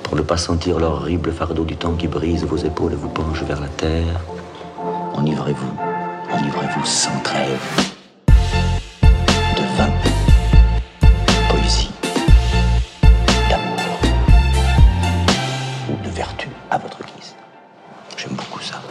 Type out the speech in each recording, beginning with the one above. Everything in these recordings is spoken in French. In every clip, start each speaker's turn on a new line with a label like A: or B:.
A: pour ne pas sentir l'horrible fardeau du temps qui brise vos épaules et vous penche vers la terre. Enivrez-vous sans trêve de vin, poésie, d'amour ou de vertu à votre guise. J'aime beaucoup ça.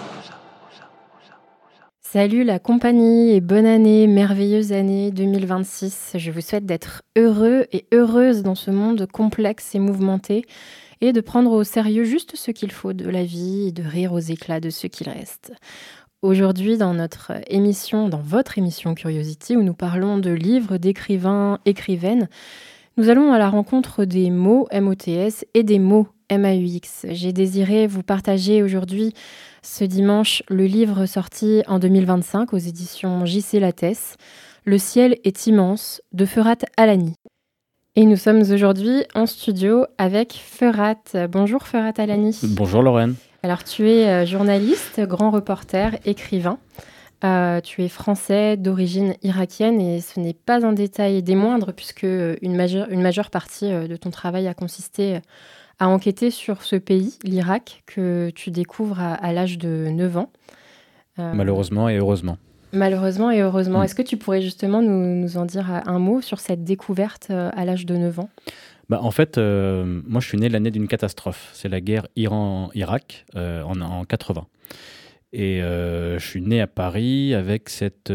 B: Salut la compagnie et bonne année, merveilleuse année 2026. Je vous souhaite d'être heureux et heureuse dans ce monde complexe et mouvementé et de prendre au sérieux juste ce qu'il faut de la vie et de rire aux éclats de ce qu'il reste. Aujourd'hui, dans votre émission Curiosity, où nous parlons de livres, d'écrivains, écrivaines, nous allons à la rencontre des mots MOTS et des mots MAUX. J'ai désiré vous partager aujourd'hui, ce dimanche, le livre sorti en 2025 aux éditions J.C. Lattès, Le ciel est immense, de Ferhat Alani. Et nous sommes aujourd'hui en studio avec Ferhat. Bonjour Ferhat Alani.
C: Bonjour Lorraine.
B: Alors tu es journaliste, grand reporter, écrivain. Tu es français d'origine irakienne et ce n'est pas un détail des moindres puisque une majeure partie de ton travail a consisté à enquêter sur ce pays, l'Irak, que tu découvres à l'âge de 9 ans.
C: Malheureusement et heureusement.
B: Malheureusement et heureusement. Est-ce que tu pourrais justement nous en dire un mot sur cette découverte à l'âge de 9 ans ?
C: En fait, moi je suis né l'année d'une catastrophe. C'est la guerre Iran-Irak en 80. Et je suis né à Paris avec cette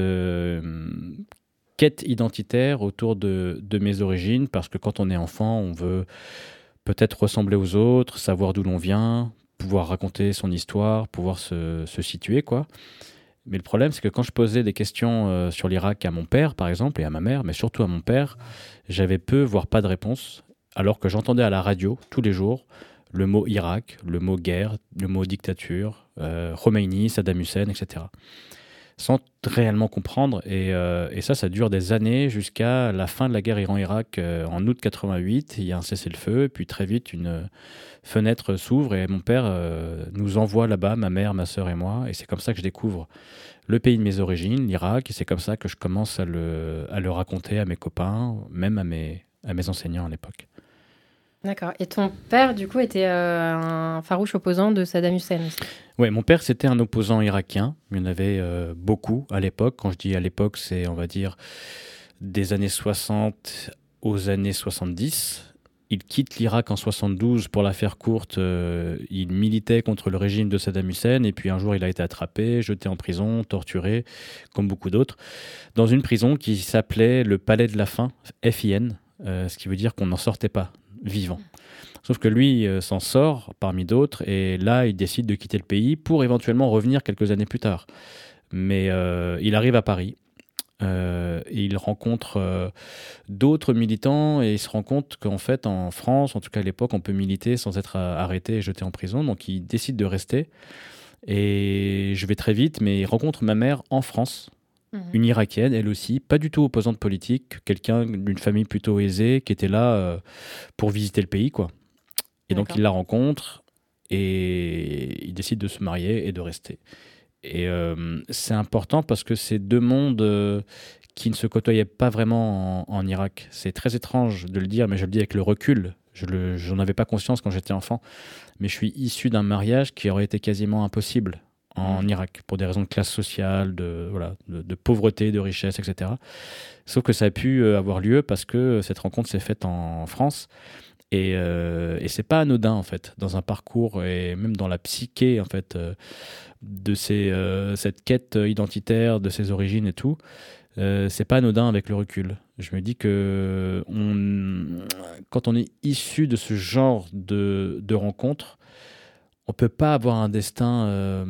C: quête identitaire autour de mes origines, parce que quand on est enfant, on veut peut-être ressembler aux autres, savoir d'où l'on vient, pouvoir raconter son histoire, pouvoir se situer, quoi. Mais le problème, c'est que quand je posais des questions sur l'Irak à mon père, par exemple, et à ma mère, mais surtout à mon père, j'avais peu, voire pas de réponse, alors que j'entendais à la radio, tous les jours, le mot Irak, le mot guerre, le mot dictature, Khomeini, Saddam Hussein, etc. Sans réellement comprendre. Et ça dure des années jusqu'à la fin de la guerre Iran-Irak en août 88. Il y a un cessez-le-feu, et puis très vite, une fenêtre s'ouvre et mon père nous envoie là-bas, ma mère, ma sœur et moi. Et c'est comme ça que je découvre le pays de mes origines, l'Irak. Et c'est comme ça que je commence à le raconter à mes copains, même à mes enseignants à l'époque.
B: D'accord. Et ton père, du coup, était un farouche opposant de Saddam Hussein aussi.
C: Oui, mon père, c'était un opposant irakien. Il y en avait beaucoup à l'époque. Quand je dis à l'époque, c'est, on va dire, des années 60 aux années 70. Il quitte l'Irak en 72, pour la faire courte. Il militait contre le régime de Saddam Hussein. Et puis un jour, il a été attrapé, jeté en prison, torturé, comme beaucoup d'autres, dans une prison qui s'appelait le Palais de la Faim, FIN, ce qui veut dire qu'on n'en sortait pas vivant. Sauf que lui s'en sort parmi d'autres, et là il décide de quitter le pays pour éventuellement revenir quelques années plus tard. Mais il arrive à Paris, et il rencontre d'autres militants, et il se rend compte qu'en fait en France, en tout cas à l'époque, on peut militer sans être arrêté et jeté en prison. Donc il décide de rester, et je vais très vite, mais il rencontre ma mère en France. Une Irakienne, elle aussi, pas du tout opposante politique, quelqu'un d'une famille plutôt aisée, qui était là pour visiter le pays, quoi. Et donc il la rencontre, et il décide de se marier et de rester. Et c'est important parce que c'est deux mondes qui ne se côtoyaient pas vraiment en Irak. C'est très étrange de le dire, mais je le dis avec le recul. Je n'en avais pas conscience quand j'étais enfant. Mais je suis issu d'un mariage qui aurait été quasiment impossible en Irak, pour des raisons de classe sociale, de pauvreté, de richesse, etc. Sauf que ça a pu avoir lieu parce que cette rencontre s'est faite en France. Et c'est pas anodin, en fait, dans un parcours et même dans la psyché, en fait, de cette quête identitaire, de ses origines et tout. C'est pas anodin avec le recul. Je me dis que quand on est issu de ce genre de rencontres, on peut pas avoir un destin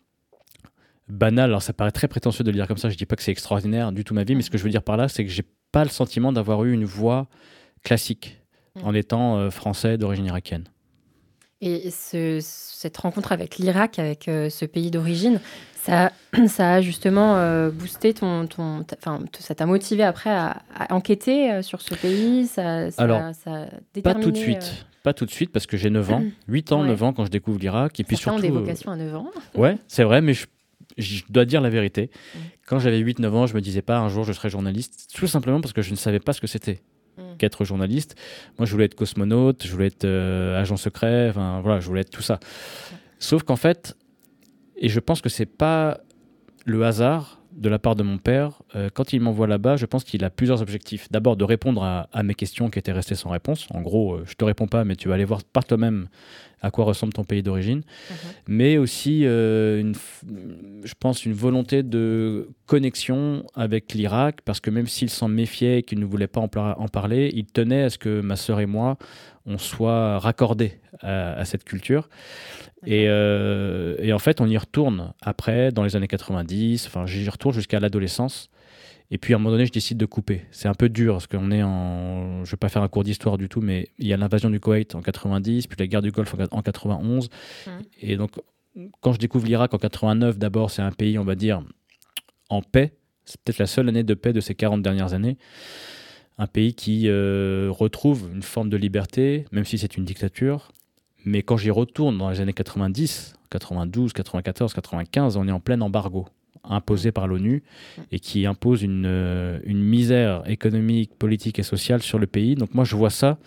C: banal. Alors ça paraît très prétentieux de le dire comme ça, je dis pas que c'est extraordinaire du tout ma vie, mais ce que je veux dire par là, c'est que j'ai pas le sentiment d'avoir eu une voie classique en étant français d'origine irakienne.
B: Et cette rencontre avec l'Irak, avec ce pays d'origine, ça a justement boosté ça t'a motivé après à enquêter sur ce pays, ça a déterminé...
C: Pas tout de suite, parce que j'ai 9 ans, 8 ans, 9 ans quand je découvre l'Irak. Et puis surtout,
B: des vocations à 9 ans.
C: Ouais, c'est vrai, mais je dois dire la vérité. Quand j'avais 8-9 ans, je me disais pas un jour je serai journaliste, tout simplement parce que je ne savais pas ce que c'était. qu'être journaliste. Moi, je voulais être cosmonaute, je voulais être agent secret, enfin voilà, je voulais être tout ça. Sauf qu'en fait, et je pense que c'est pas le hasard de la part de mon père, quand il m'envoie là-bas, je pense qu'il a plusieurs objectifs. D'abord, de répondre à mes questions qui étaient restées sans réponse. En gros, je te réponds pas, mais tu vas aller voir par toi-même à quoi ressemble ton pays d'origine. Mais aussi, je pense, une volonté de connexion avec l'Irak, parce que même s'il s'en méfiait et qu'il ne voulait pas en parler, il tenait à ce que ma sœur et moi, on soit raccordés à cette culture. Et en fait, on y retourne après, dans les années 90, enfin, j'y retourne jusqu'à l'adolescence. Et puis, à un moment donné, je décide de couper. C'est un peu dur, parce qu'on est en... Je ne vais pas faire un cours d'histoire du tout, mais il y a l'invasion du Koweït en 90, puis la guerre du Golfe en 91. Et donc, quand je découvre l'Irak en 89, d'abord, c'est un pays, on va dire, en paix. C'est peut-être la seule année de paix de ces 40 dernières années. Un pays qui retrouve une forme de liberté, même si c'est une dictature. Mais quand j'y retourne dans les années 90, 92, 94, 95, on est en plein embargo imposé par l'ONU et qui impose une misère économique, politique et sociale sur le pays. Donc moi, je vois ça.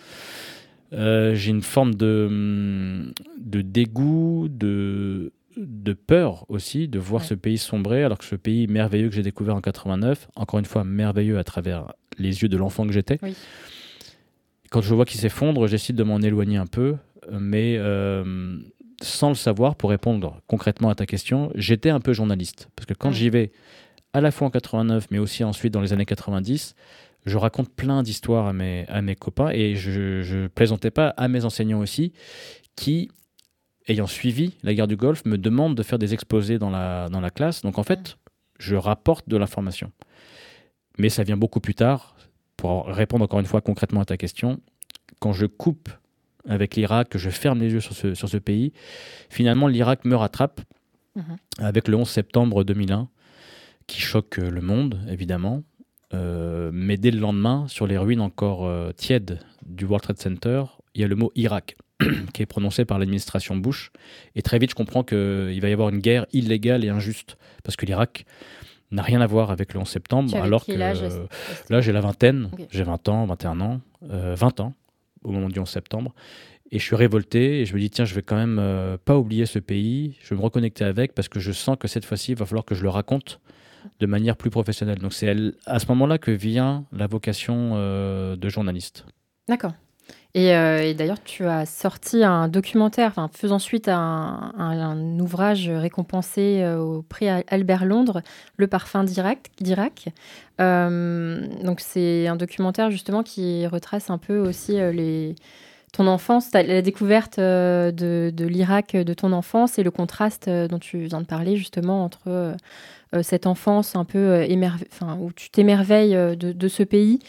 C: J'ai une forme de dégoût, de peur aussi de voir ce pays sombrer, alors que ce pays merveilleux que j'ai découvert en 89, encore une fois merveilleux à travers les yeux de l'enfant que j'étais. Oui. Quand je vois qu'il s'effondre, j'essaie de m'en éloigner un peu, mais sans le savoir, pour répondre concrètement à ta question, j'étais un peu journaliste. Parce que quand j'y vais, à la fois en 89, mais aussi ensuite dans les années 90, je raconte plein d'histoires à mes copains, et je plaisantais pas à mes enseignants aussi, qui, ayant suivi la guerre du Golfe, me demandent de faire des exposés dans la classe. Donc en fait, je rapporte de l'information. Mais ça vient beaucoup plus tard. Pour répondre encore une fois concrètement à ta question, quand je coupe avec l'Irak, que je ferme les yeux sur ce pays, finalement l'Irak me rattrape avec le 11 septembre 2001, qui choque le monde, évidemment. Mais dès le lendemain, sur les ruines encore tièdes du World Trade Center, il y a le mot Irak qui est prononcé par l'administration Bush. Et très vite, je comprends qu'il va y avoir une guerre illégale et injuste, parce que l'Irak n'a rien à voir avec le 11 septembre, alors que là, j'ai la vingtaine, j'ai 20 ans, 21 ans, 20 ans, au moment du 11 septembre, et je suis révolté, et je me dis, tiens, je vais quand même pas oublier ce pays, je vais me reconnecter avec, parce que je sens que cette fois-ci, il va falloir que je le raconte de manière plus professionnelle. Donc c'est à ce moment-là que vient la vocation de journaliste.
B: D'accord. Et d'ailleurs, tu as sorti un documentaire, faisant suite à un ouvrage récompensé au prix Albert Londres, Le parfum d'Irak. Donc, c'est un documentaire justement qui retrace un peu aussi ton enfance, la découverte de l'Irak de ton enfance et le contraste dont tu viens de parler justement entre cette enfance un peu où tu t'émerveilles de ce pays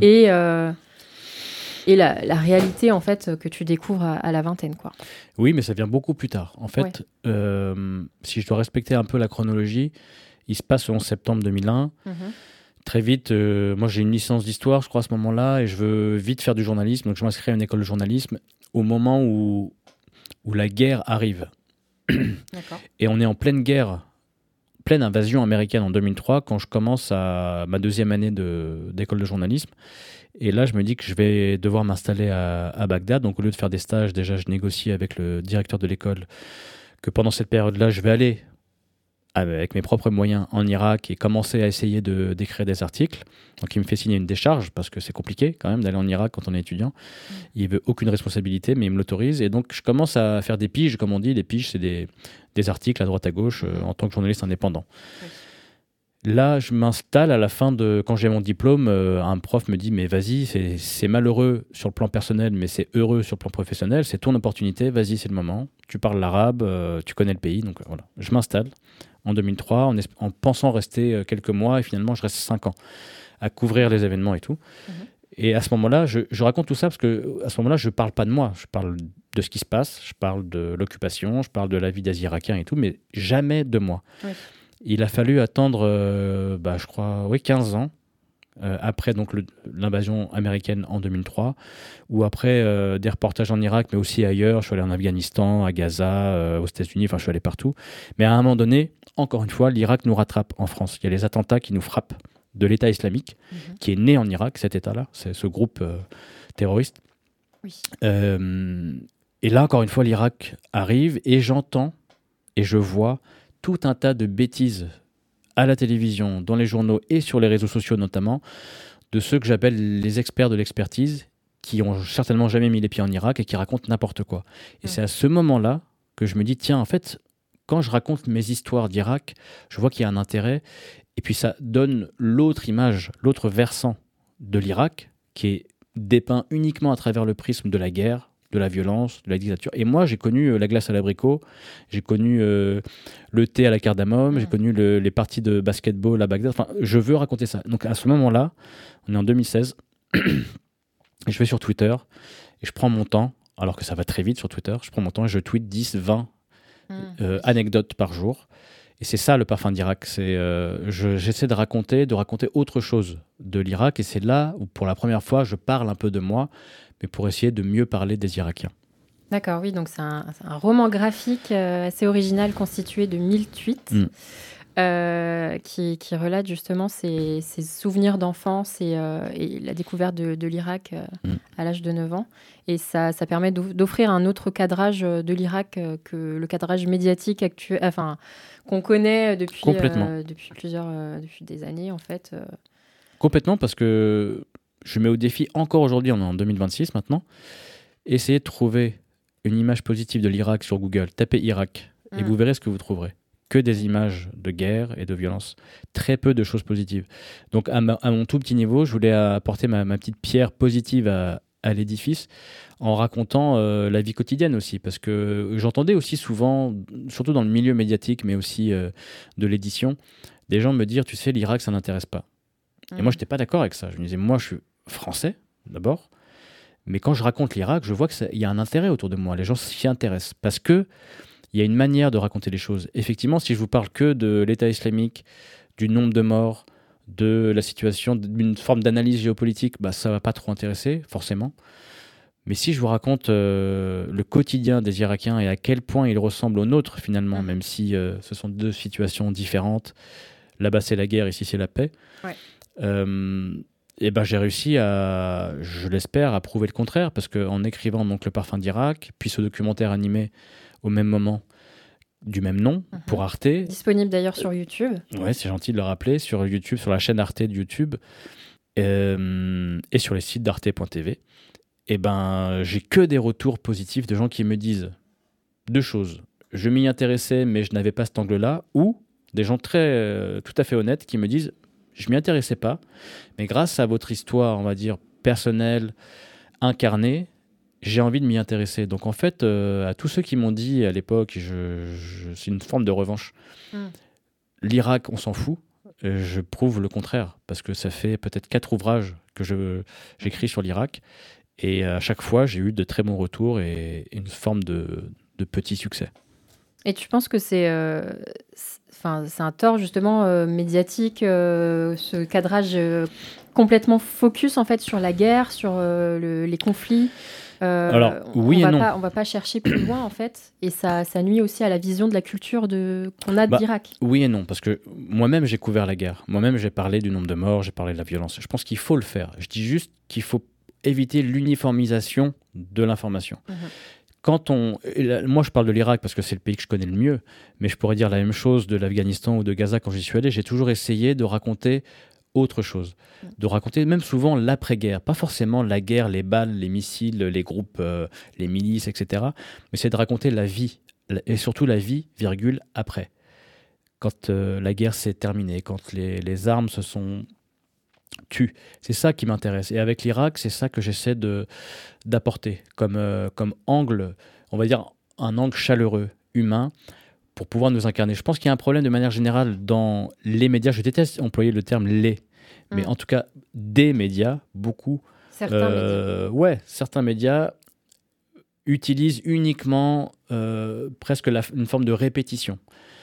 B: et la réalité, en fait, que tu découvres à la vingtaine, quoi.
C: Oui, mais ça vient beaucoup plus tard. En fait, si je dois respecter un peu la chronologie, il se passe le 11 septembre 2001. Très vite, moi, j'ai une licence d'histoire, je crois, à ce moment-là, et je veux vite faire du journalisme. Donc, je m'inscris à une école de journalisme au moment où la guerre arrive.
B: D'accord.
C: Et on est en pleine guerre, pleine invasion américaine en 2003, quand je commence ma deuxième année d'école de journalisme. Et là, je me dis que je vais devoir m'installer à Bagdad. Donc, au lieu de faire des stages, déjà, je négocie avec le directeur de l'école que pendant cette période-là, je vais aller avec mes propres moyens en Irak et commencer à essayer d'écrire des articles. Donc, il me fait signer une décharge parce que c'est compliqué quand même d'aller en Irak quand on est étudiant. Il veut aucune responsabilité, mais il me l'autorise. Et donc, je commence à faire des piges, comme on dit. Les piges, c'est des articles à droite à gauche en tant que journaliste indépendant. Oui. Là, je m'installe à la fin quand j'ai mon diplôme, un prof me dit « Mais vas-y, c'est malheureux sur le plan personnel, mais c'est heureux sur le plan professionnel. C'est ton opportunité, vas-y, c'est le moment. Tu parles l'arabe, tu connais le pays. » Donc voilà, je m'installe en 2003 en pensant rester quelques mois. Et finalement, je reste 5 ans à couvrir les événements et tout. Et à ce moment-là, je raconte tout ça parce qu'à ce moment-là, je ne parle pas de moi. Je parle de ce qui se passe, je parle de l'occupation, je parle de la vie des Irakiens et tout, mais jamais de moi. Oui. Il a fallu attendre, je crois, 15 ans après donc l'invasion américaine en 2003, ou après des reportages en Irak, mais aussi ailleurs. Je suis allé en Afghanistan, à Gaza, aux États-Unis, je suis allé partout. Mais à un moment donné, encore une fois, l'Irak nous rattrape en France. Il y a les attentats qui nous frappent de l'État islamique, qui est né en Irak, cet État-là, c'est ce groupe terroriste.
B: Oui.
C: Et là, encore une fois, l'Irak arrive et j'entends et je vois tout un tas de bêtises à la télévision, dans les journaux et sur les réseaux sociaux notamment, de ceux que j'appelle les experts de l'expertise, qui ont certainement jamais mis les pieds en Irak et qui racontent n'importe quoi. Et c'est à ce moment-là que je me dis, tiens, en fait, quand je raconte mes histoires d'Irak, je vois qu'il y a un intérêt, et puis ça donne l'autre image, l'autre versant de l'Irak, qui est dépeint uniquement à travers le prisme de la guerre, de la violence, de la dictature. Et moi, j'ai connu la glace à l'abricot, j'ai connu le thé à la cardamome, j'ai connu les parties de basketball à Bagdad. Enfin, je veux raconter ça. Donc à ce moment-là, on est en 2016, et je vais sur Twitter, et je prends mon temps, alors que ça va très vite sur Twitter, je prends mon temps et je tweete 10, 20 anecdotes par jour. Et c'est ça le parfum d'Irak. J'essaie de raconter autre chose de l'Irak, et c'est là où pour la première fois je parle un peu de moi, mais pour essayer de mieux parler des Irakiens.
B: D'accord, oui, donc c'est un roman graphique assez original constitué de 1000 tweets qui relate justement ses souvenirs d'enfance et la découverte de l'Irak à l'âge de 9 ans. Et ça permet d'offrir un autre cadrage de l'Irak que le cadrage médiatique actuel, qu'on connaît depuis des années en fait.
C: Complètement, parce que je mets au défi encore aujourd'hui, on est en 2026 maintenant, essayer de trouver une image positive de l'Irak sur Google. Tapez Irak et vous verrez ce que vous trouverez. Que des images de guerre et de violence. Très peu de choses positives. Donc à mon tout petit niveau, je voulais apporter ma petite pierre positive à l'édifice en racontant la vie quotidienne aussi. Parce que j'entendais aussi souvent, surtout dans le milieu médiatique, mais aussi de l'édition, des gens me dire, tu sais, l'Irak, ça n'intéresse pas. Et moi, je n'étais pas d'accord avec ça. Je me disais, moi, je suis français, d'abord. Mais quand je raconte l'Irak, je vois qu'il y a un intérêt autour de moi. Les gens s'y intéressent. Parce que il y a une manière de raconter les choses. Effectivement, si je vous parle que de l'État islamique, du nombre de morts, de la situation, d'une forme d'analyse géopolitique, ça ne va pas trop intéresser, forcément. Mais si je vous raconte le quotidien des Irakiens et à quel point il ressemble au nôtre, finalement, même si ce sont deux situations différentes, là-bas c'est la guerre, ici c'est la paix, et j'ai réussi je l'espère, à prouver le contraire, parce qu'en écrivant donc Le Parfum d'Irak, puis ce documentaire animé au même moment, du même nom, pour Arte.
B: Disponible d'ailleurs sur YouTube.
C: Ouais, c'est gentil de le rappeler, sur YouTube, sur la chaîne Arte de YouTube, et sur les sites d'arte.tv. Et j'ai que des retours positifs de gens qui me disent deux choses. Je m'y intéressais, mais je n'avais pas cet angle-là, ou des gens tout à fait honnêtes qui me disent je m'y intéressais pas, mais grâce à votre histoire, on va dire, personnelle, incarnée, j'ai envie de m'y intéresser. Donc en fait, à tous ceux qui m'ont dit à l'époque, c'est une forme de revanche. L'Irak, on s'en fout. Je prouve le contraire, parce que ça fait peut-être 4 ouvrages que j'écris sur l'Irak, et à chaque fois, j'ai eu de très bons retours et une forme de petit succès.
B: Et tu penses que c'est un tort justement médiatique, ce cadrage complètement focus en fait sur la guerre, sur les conflits.
C: Alors oui et non.
B: On va pas chercher plus loin en fait, et ça nuit aussi à la vision de la culture qu'on a de l'Irak.
C: Oui et non, parce que moi-même j'ai couvert la guerre. Moi-même j'ai parlé du nombre de morts, j'ai parlé de la violence. Je pense qu'il faut le faire. Je dis juste qu'il faut éviter l'uniformisation de l'information. Moi, je parle de l'Irak parce que c'est le pays que je connais le mieux, mais je pourrais dire la même chose de l'Afghanistan ou de Gaza quand j'y suis allé. J'ai toujours essayé de raconter autre chose, de raconter même souvent l'après-guerre, pas forcément la guerre, les balles, les missiles, les groupes, les milices, etc. Mais c'est de raconter la vie, et surtout la vie, virgule, après. Quand la guerre s'est terminée, quand les armes se sont tues. C'est ça qui m'intéresse. Et avec l'Irak, c'est ça que j'essaie d'apporter comme angle, on va dire un angle chaleureux, humain, pour pouvoir nous incarner. Je pense qu'il y a un problème de manière générale dans les médias. Je déteste employer le terme « les », mais en tout cas, des médias, beaucoup. Certains médias utilisent uniquement presque une forme de répétition.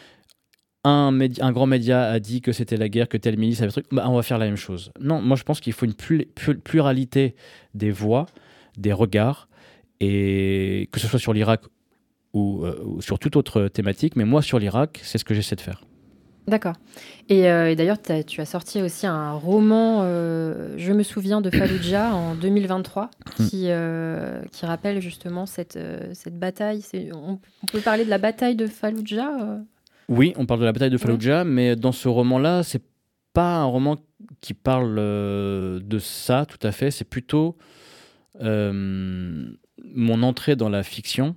C: Un grand média a dit que c'était la guerre, que telle milice avait truc, on va faire la même chose. Non, moi je pense qu'il faut une pluralité des voix, des regards, et que ce soit sur l'Irak ou sur toute autre thématique, mais moi sur l'Irak, c'est ce que j'essaie de faire.
B: D'accord. Et d'ailleurs, tu as sorti aussi un roman, Je me souviens de Fallujah, en 2023, qui rappelle justement cette bataille. On peut parler de la bataille de Fallujah
C: Oui, on parle de la bataille de Fallujah, mais dans ce roman-là, c'est pas un roman qui parle de ça tout à fait. C'est plutôt mon entrée dans la fiction,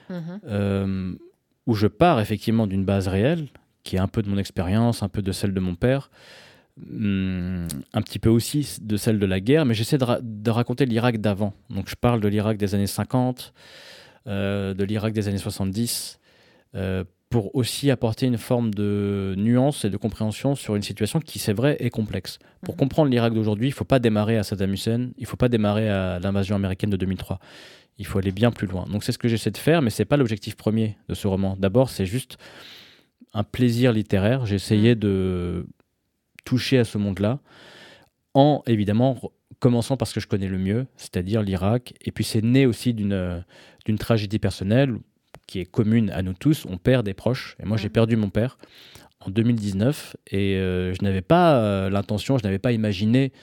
C: où je pars effectivement d'une base réelle, qui est un peu de mon expérience, un peu de celle de mon père, un petit peu aussi de celle de la guerre, mais j'essaie de raconter l'Irak d'avant. Donc je parle de l'Irak des années 50, de l'Irak des années 70, pour aussi apporter une forme de nuance et de compréhension sur une situation qui, c'est vrai, est complexe. Pour comprendre l'Irak d'aujourd'hui, il ne faut pas démarrer à Saddam Hussein, il ne faut pas démarrer à l'invasion américaine de 2003. Il faut aller bien plus loin. Donc c'est ce que j'essaie de faire, mais ce n'est pas l'objectif premier de ce roman. D'abord, c'est juste un plaisir littéraire. J'ai essayé de toucher à ce monde-là, en évidemment commençant par ce que je connais le mieux, c'est-à-dire l'Irak. Et puis c'est né aussi d'une tragédie personnelle qui est commune à nous tous. On perd des proches. Et moi, j'ai perdu mon père en 2019. Et je n'avais pas l'intention, je n'avais pas imaginé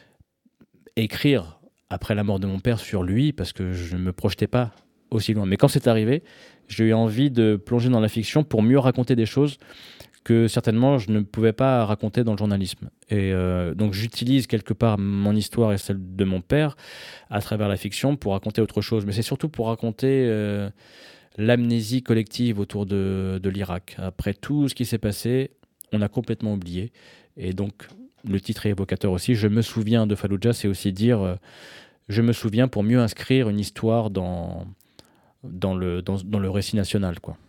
C: écrire après la mort de mon père sur lui, parce que je ne me projetais pas aussi loin. Mais quand c'est arrivé, j'ai eu envie de plonger dans la fiction pour mieux raconter des choses que certainement je ne pouvais pas raconter dans le journalisme. Et donc j'utilise quelque part mon histoire et celle de mon père à travers la fiction pour raconter autre chose. Mais c'est surtout pour raconter l'amnésie collective autour de l'Irak. Après tout ce qui s'est passé, on a complètement oublié. Et donc le titre est évocateur aussi. Je me souviens de Fallujah, c'est aussi dire je me souviens pour mieux inscrire une histoire dans le récit national, quoi.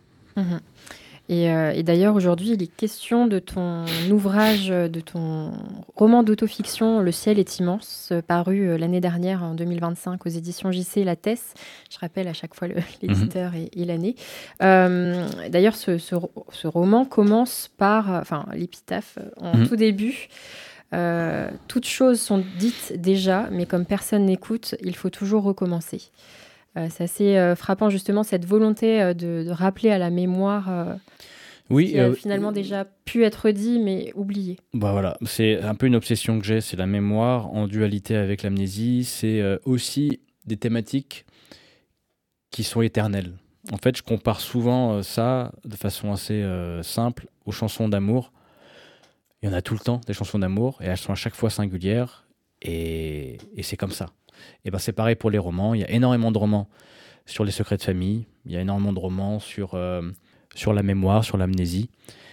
B: Et d'ailleurs, aujourd'hui, il est question de ton ouvrage, de ton roman d'autofiction, Le ciel est immense, paru l'année dernière, en 2025, aux éditions JC Lattès. Je rappelle à chaque fois l'éditeur et l'année. D'ailleurs, ce roman commence par, l'épitaphe, en tout début. Toutes choses sont dites déjà, mais comme personne n'écoute, il faut toujours recommencer. C'est assez frappant, justement, cette volonté de rappeler à la mémoire qui a finalement déjà pu être dit, mais oublié.
C: Bah voilà, c'est un peu une obsession que j'ai, c'est la mémoire en dualité avec l'amnésie. C'est aussi des thématiques qui sont éternelles. En fait, je compare souvent ça, de façon assez simple, aux chansons d'amour. Il y en a tout le temps, des chansons d'amour, et elles sont à chaque fois singulières, et c'est comme ça. Et ben c'est pareil pour les romans. Il y a énormément de romans sur les secrets de famille. Il y a énormément de romans sur la mémoire, sur l'amnésie.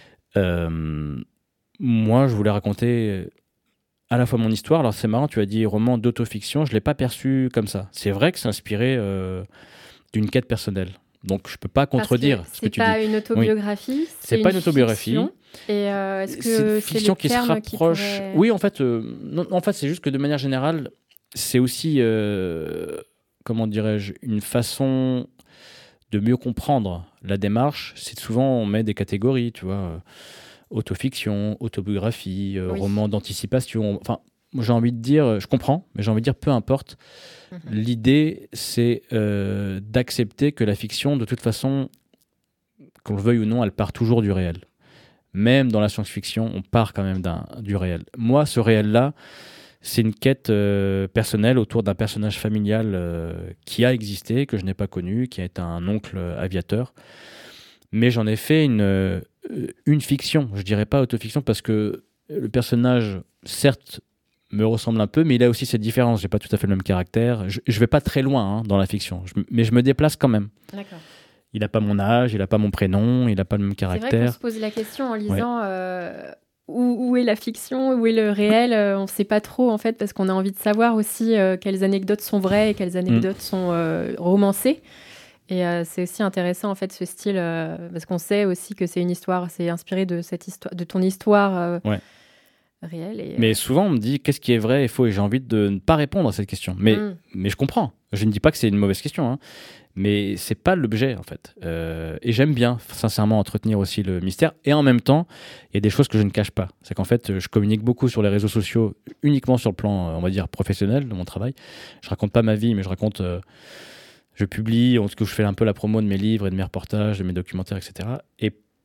C: Moi, je voulais raconter à la fois mon histoire. Alors c'est marrant, tu as dit roman d'autofiction. Je ne l'ai pas perçu comme ça. C'est vrai que c'est inspiré d'une quête personnelle. Donc je ne peux pas contredire ce que tu dis.
B: C'est pas une autobiographie.
C: Oui. C'est pas une autobiographie.
B: Fiction. Et est-ce que
C: une fiction qui se rapproche Oui, en fait, c'est juste que de manière générale, c'est aussi, comment dirais-je, une façon de mieux comprendre la démarche. C'est souvent, on met des catégories, tu vois, autofiction, autobiographie, roman d'anticipation. Enfin, j'ai envie de dire, je comprends, mais j'ai envie de dire, peu importe. L'idée, c'est d'accepter que la fiction, de toute façon, qu'on le veuille ou non, elle part toujours du réel. Même dans la science-fiction, on part quand même du réel. Moi, ce réel-là, c'est une quête personnelle autour d'un personnage familial qui a existé, que je n'ai pas connu, qui est un oncle aviateur. Mais j'en ai fait une fiction. Je dirais pas autofiction parce que le personnage, certes, me ressemble un peu, mais il a aussi cette différence. J'ai pas tout à fait le même caractère. Je vais pas très loin dans la fiction, mais je me déplace quand même.
B: D'accord.
C: Il n'a pas mon âge, il n'a pas mon prénom, il n'a pas le même caractère.
B: C'est vrai qu'on se pose la question en lisant où est la fiction, où est le réel. On ne sait pas trop, en fait, parce qu'on a envie de savoir aussi quelles anecdotes sont vraies et quelles anecdotes sont romancées. Et c'est aussi intéressant, en fait, ce style, parce qu'on sait aussi que c'est une histoire, c'est inspiré de cette histoire, de ton histoire réelle.
C: Mais souvent, on me dit qu'est-ce qui est vrai et faux, et j'ai envie de ne pas répondre à cette question. Mais je comprends. Je ne dis pas que c'est une mauvaise question, hein. Mais c'est pas l'objet, en fait. Et j'aime bien, sincèrement, entretenir aussi le mystère. Et en même temps, il y a des choses que je ne cache pas. C'est qu'en fait, je communique beaucoup sur les réseaux sociaux, uniquement sur le plan, on va dire, professionnel de mon travail. Je raconte pas ma vie, mais je raconte... je publie, je fais un peu la promo de mes livres et de mes reportages, de mes documentaires, etc. Et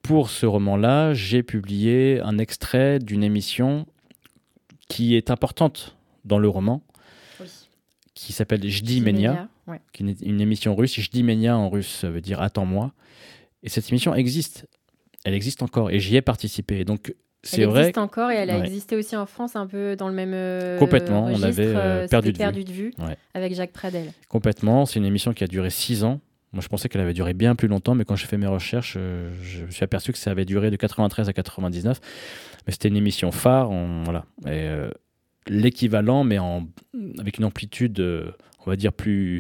C: pour ce roman-là, j'ai publié un extrait d'une émission qui est importante dans le roman, qui s'appelle Jdi Menia, qui est une émission russe. Jdi Menia en russe, ça veut dire « attends-moi ». Et cette émission existe. Elle existe encore et j'y ai participé. Donc, c'est vrai.
B: Elle existe encore et elle a existé aussi en France un peu dans le même
C: complètement,
B: registre.
C: On avait perdu de
B: vue avec Jacques Pradel.
C: Complètement. C'est une émission qui a duré 6 ans. Moi, je pensais qu'elle avait duré bien plus longtemps, mais quand j'ai fait mes recherches, je me suis aperçu que ça avait duré de 93 à 99. Mais c'était une émission phare, voilà. Et, l'équivalent, mais avec une amplitude, on va dire, plus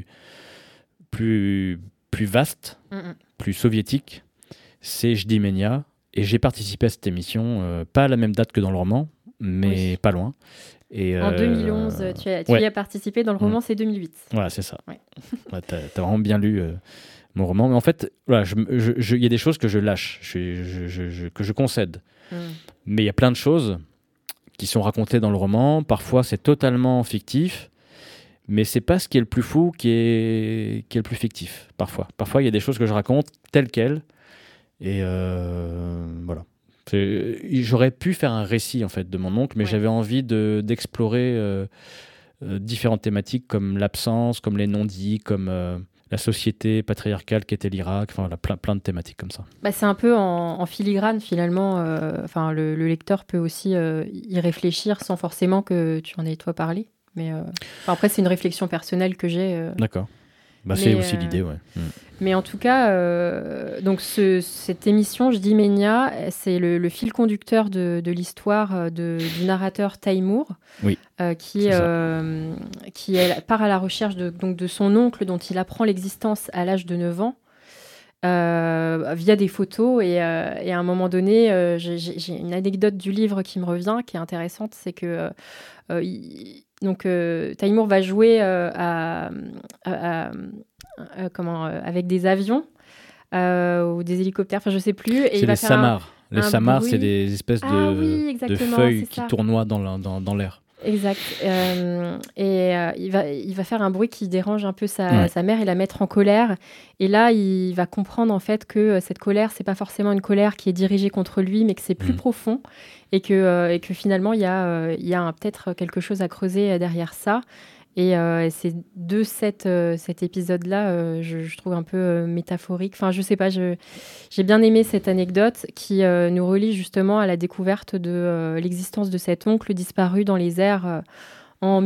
C: vaste, plus soviétique, c'est Jdi Menia. Et j'ai participé à cette émission, pas à la même date que dans le roman, mais pas loin. Et,
B: en 2011, tu y as participé. Dans le roman, c'est 2008.
C: Voilà, c'est ça. Ouais. Ouais, t'as vraiment bien lu mon roman. Mais en fait, voilà, il y a des choses que je lâche, que je concède. Mais il y a plein de choses qui sont racontées dans le roman. Parfois, c'est totalement fictif. Mais c'est pas ce qui est le plus fou qui est le plus fictif, parfois. Parfois, il y a des choses que je raconte telles quelles. Et voilà. J'aurais pu faire un récit en fait de mon oncle, mais j'avais envie d'explorer différentes thématiques comme l'absence, comme les non-dits, comme la société patriarcale qu'était l'Irak, enfin plein de thématiques comme ça.
B: Bah, c'est un peu en filigrane finalement. Enfin, le lecteur peut aussi y réfléchir sans forcément que tu en aies toi parlé. Mais après, c'est une réflexion personnelle que j'ai.
C: D'accord. Bah, c'est aussi l'idée, ouais.
B: Mais en tout cas, donc cette émission, Jdi Menia, c'est le fil conducteur de l'histoire du narrateur Taimour, qui part à la recherche de son oncle dont il apprend l'existence à l'âge de 9 ans. Via des photos et à un moment donné, j'ai une anecdote du livre qui me revient, qui est intéressante, c'est que Taimour va jouer avec des avions ou des hélicoptères, enfin je sais plus. Et
C: c'est les samars. Les samars, c'est des espèces de feuilles qui tournoient dans l'air.
B: Exact. Il va faire un bruit qui dérange un peu sa mère et la mettre en colère. Et là, il va comprendre en fait que cette colère, c'est pas forcément une colère qui est dirigée contre lui, mais que c'est plus profond et que finalement, il y a peut-être quelque chose à creuser derrière ça. Et c'est de cet épisode-là, je trouve un peu métaphorique. Enfin, je sais pas, j'ai bien aimé cette anecdote qui nous relie justement à la découverte de l'existence de cet oncle disparu dans les airs en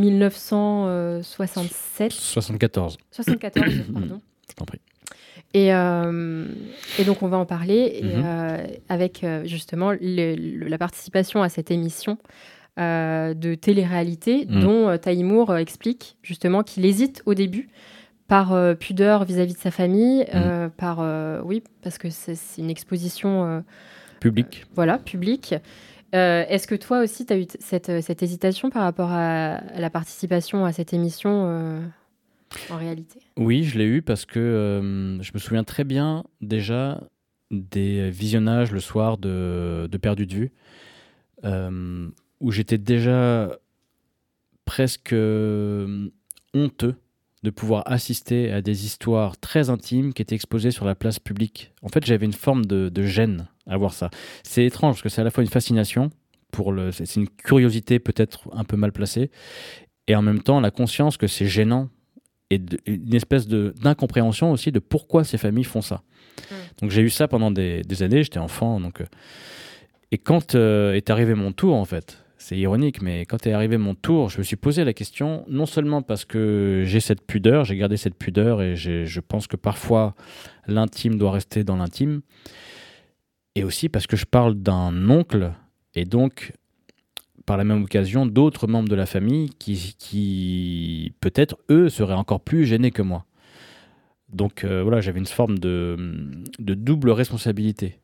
B: 1967.
C: 74,
B: pardon.
C: Je t'en prie.
B: Et donc, on va en parler avec justement la participation à cette émission de télé-réalité dont Taimour explique justement qu'il hésite au début par pudeur vis-à-vis de sa famille, parce que c'est une exposition
C: publique.
B: Publique. Est-ce que toi aussi, tu as eu cette hésitation par rapport à la participation à cette émission en réalité ?
C: Oui, je l'ai eu parce que je me souviens très bien déjà des visionnages le soir de Perdu de vue, où j'étais déjà presque honteux de pouvoir assister à des histoires très intimes qui étaient exposées sur la place publique. En fait, j'avais une forme de gêne à voir ça. C'est étrange parce que c'est à la fois une fascination, c'est une curiosité peut-être un peu mal placée, et en même temps la conscience que c'est gênant et une espèce d'incompréhension aussi de pourquoi ces familles font ça. Donc j'ai eu ça pendant des années, j'étais enfant. Et quand est arrivé mon tour, en fait, c'est ironique, mais quand est arrivé mon tour, je me suis posé la question, non seulement parce que j'ai cette pudeur, j'ai gardé cette pudeur et je pense que parfois l'intime doit rester dans l'intime, et aussi parce que je parle d'un oncle et donc par la même occasion d'autres membres de la famille qui peut-être eux seraient encore plus gênés que moi. Donc voilà, j'avais une forme de double responsabilité.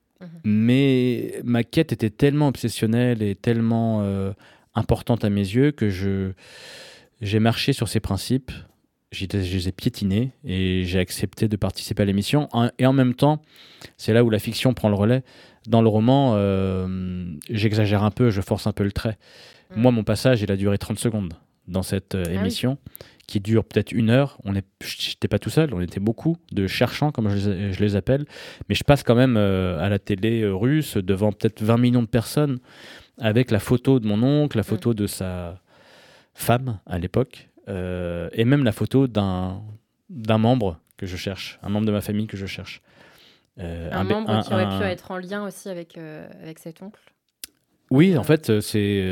C: Mais ma quête était tellement obsessionnelle et tellement importante à mes yeux que j'ai marché sur ces principes, je les ai piétinés et j'ai accepté de participer à l'émission. Et en même temps, c'est là où la fiction prend le relais. Dans le roman, j'exagère un peu, je force un peu le trait. Moi, mon passage, il a duré 30 secondes. dans cette émission qui dure peut-être 1 heure. Je n'étais pas tout seul, on était beaucoup de cherchants, comme je les appelle, mais je passe quand même à la télé russe devant peut-être 20 millions de personnes avec la photo de mon oncle, la photo de sa femme à l'époque, et même la photo d'un membre que je cherche, un membre de ma famille que je cherche.
B: Un membre qui aurait pu être en lien aussi avec cet oncle.
C: Oui, en fait,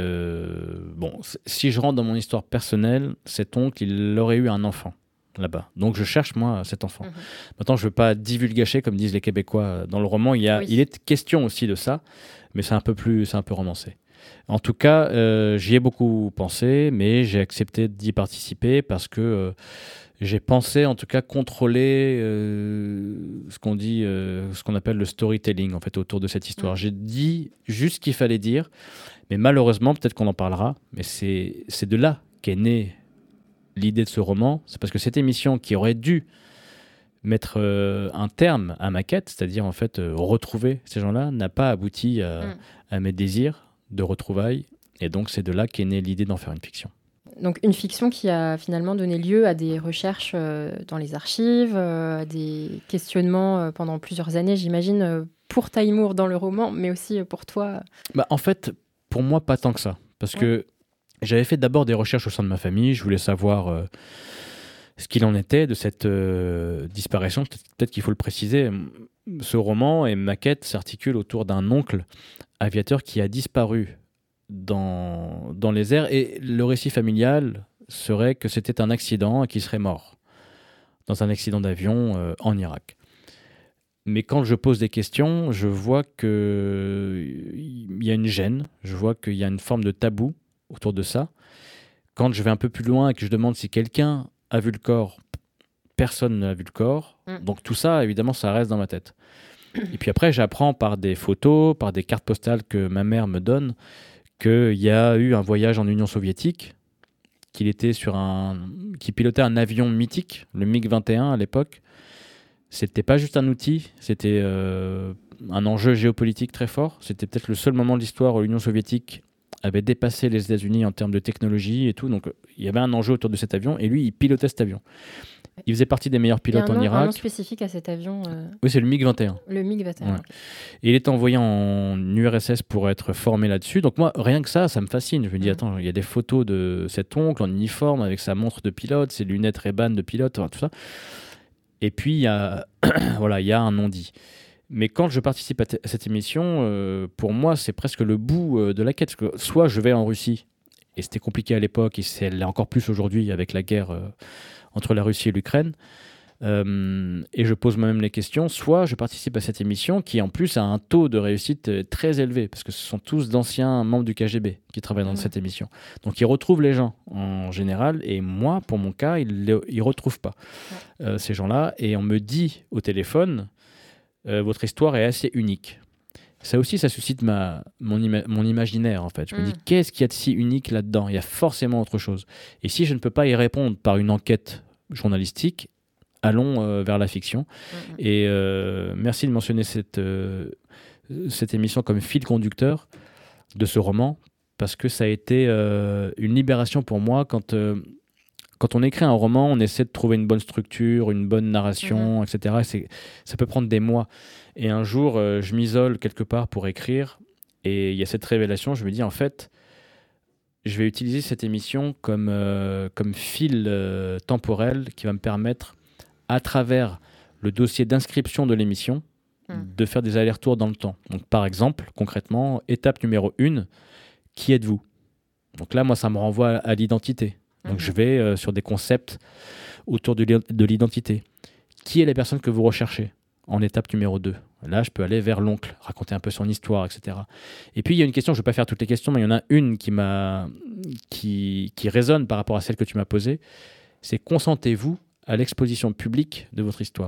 C: si je rentre dans mon histoire personnelle, cet oncle, il aurait eu un enfant là-bas. Donc je cherche, moi, cet enfant. Maintenant, je ne veux pas divulgacher, comme disent les Québécois. Dans le roman, il est question aussi de ça, mais c'est un peu romancé. En tout cas, j'y ai beaucoup pensé, mais j'ai accepté d'y participer parce que j'ai pensé, en tout cas, contrôler ce qu'on appelle le storytelling, en fait, autour de cette histoire. J'ai dit juste ce qu'il fallait dire, mais malheureusement, peut-être qu'on en parlera, mais c'est de là qu'est née l'idée de ce roman. C'est parce que cette émission qui aurait dû mettre un terme à ma quête, c'est-à-dire, en fait, retrouver ces gens-là, n'a pas abouti à mes désirs de retrouvailles, et donc c'est de là qu'est née l'idée d'en faire une fiction.
B: Donc une fiction qui a finalement donné lieu à des recherches dans les archives, à des questionnements pendant plusieurs années, j'imagine, pour Taimour dans le roman, mais aussi pour toi.
C: En fait, pour moi, pas tant que ça. Parce que j'avais fait d'abord des recherches au sein de ma famille, je voulais savoir ce qu'il en était de cette disparition. Peut-être qu'il faut le préciser. Ce roman et ma quête s'articulent autour d'un oncle aviateur qui a disparu dans les airs, et le récit familial serait que c'était un accident et qu'il serait mort dans un accident d'avion en Irak. Mais quand je pose des questions, je vois qu'il y a une gêne, je vois qu'il y a une forme de tabou autour de ça. Quand je vais un peu plus loin et que je demande si quelqu'un a vu le corps, personne n'a vu le corps. Donc tout ça, évidemment, ça reste dans ma tête. Et puis après, j'apprends par des photos, par des cartes postales que ma mère me donne, qu'il y a eu un voyage en Union soviétique, qu'il pilotait un avion mythique, le MiG-21 à l'époque. C'était pas juste un outil, c'était un enjeu géopolitique très fort. C'était peut-être le seul moment de l'histoire où l'Union soviétique avait dépassé les États-Unis en termes de technologie et tout. Donc il y avait un enjeu autour de cet avion, et lui, il pilotait cet avion. Il faisait partie des meilleurs pilotes en Irak. Il y a un nom
B: spécifique à cet avion.
C: Oui, c'est le MiG-21.
B: Le MiG-21.
C: Ouais. Et il est envoyé en URSS pour être formé là-dessus. Donc moi, rien que ça me fascine. Je me dis, attends, il y a des photos de cet oncle en uniforme avec sa montre de pilote, ses lunettes Ray-Ban de pilote, tout ça. Et puis, il y a un non-dit. Mais quand je participe à cette émission, pour moi, c'est presque le bout de la quête. Parce que soit je vais en Russie, et c'était compliqué à l'époque, et c'est encore plus aujourd'hui avec la guerre entre la Russie et l'Ukraine, et je pose moi-même les questions, soit je participe à cette émission qui en plus a un taux de réussite très élevé, parce que ce sont tous d'anciens membres du KGB qui travaillent dans cette émission. Donc ils retrouvent les gens en général, et moi, pour mon cas, ils ne retrouvent pas ces gens-là, et on me dit au téléphone, votre histoire est assez unique. Ça aussi, ça suscite mon imaginaire, en fait. Je me dis, qu'est-ce qu'il y a de si unique là-dedans ? Il y a forcément autre chose. Et si je ne peux pas y répondre par une enquête journalistique, allons vers la fiction. Et merci de mentionner cette émission comme fil conducteur de ce roman, parce que ça a été une libération pour moi. Quand on écrit un roman, on essaie de trouver une bonne structure, une bonne narration, etc. Ça peut prendre des mois. Et un jour, je m'isole quelque part pour écrire, et il y a cette révélation. Je me dis, en fait, je vais utiliser cette émission comme fil temporel qui va me permettre, à travers le dossier d'inscription de l'émission, de faire des allers-retours dans le temps. Donc, par exemple, concrètement, étape numéro 1, qui êtes-vous ? Donc là, moi, ça me renvoie à l'identité. Donc, je vais sur des concepts autour de l'identité. Qui est la personne que vous recherchez ? En étape numéro 2. Là, je peux aller vers l'oncle, raconter un peu son histoire, etc. Et puis, il y a une question, je ne vais pas faire toutes les questions, mais il y en a une qui résonne par rapport à celle que tu m'as posée. C'est, consentez-vous à l'exposition publique de votre histoire ?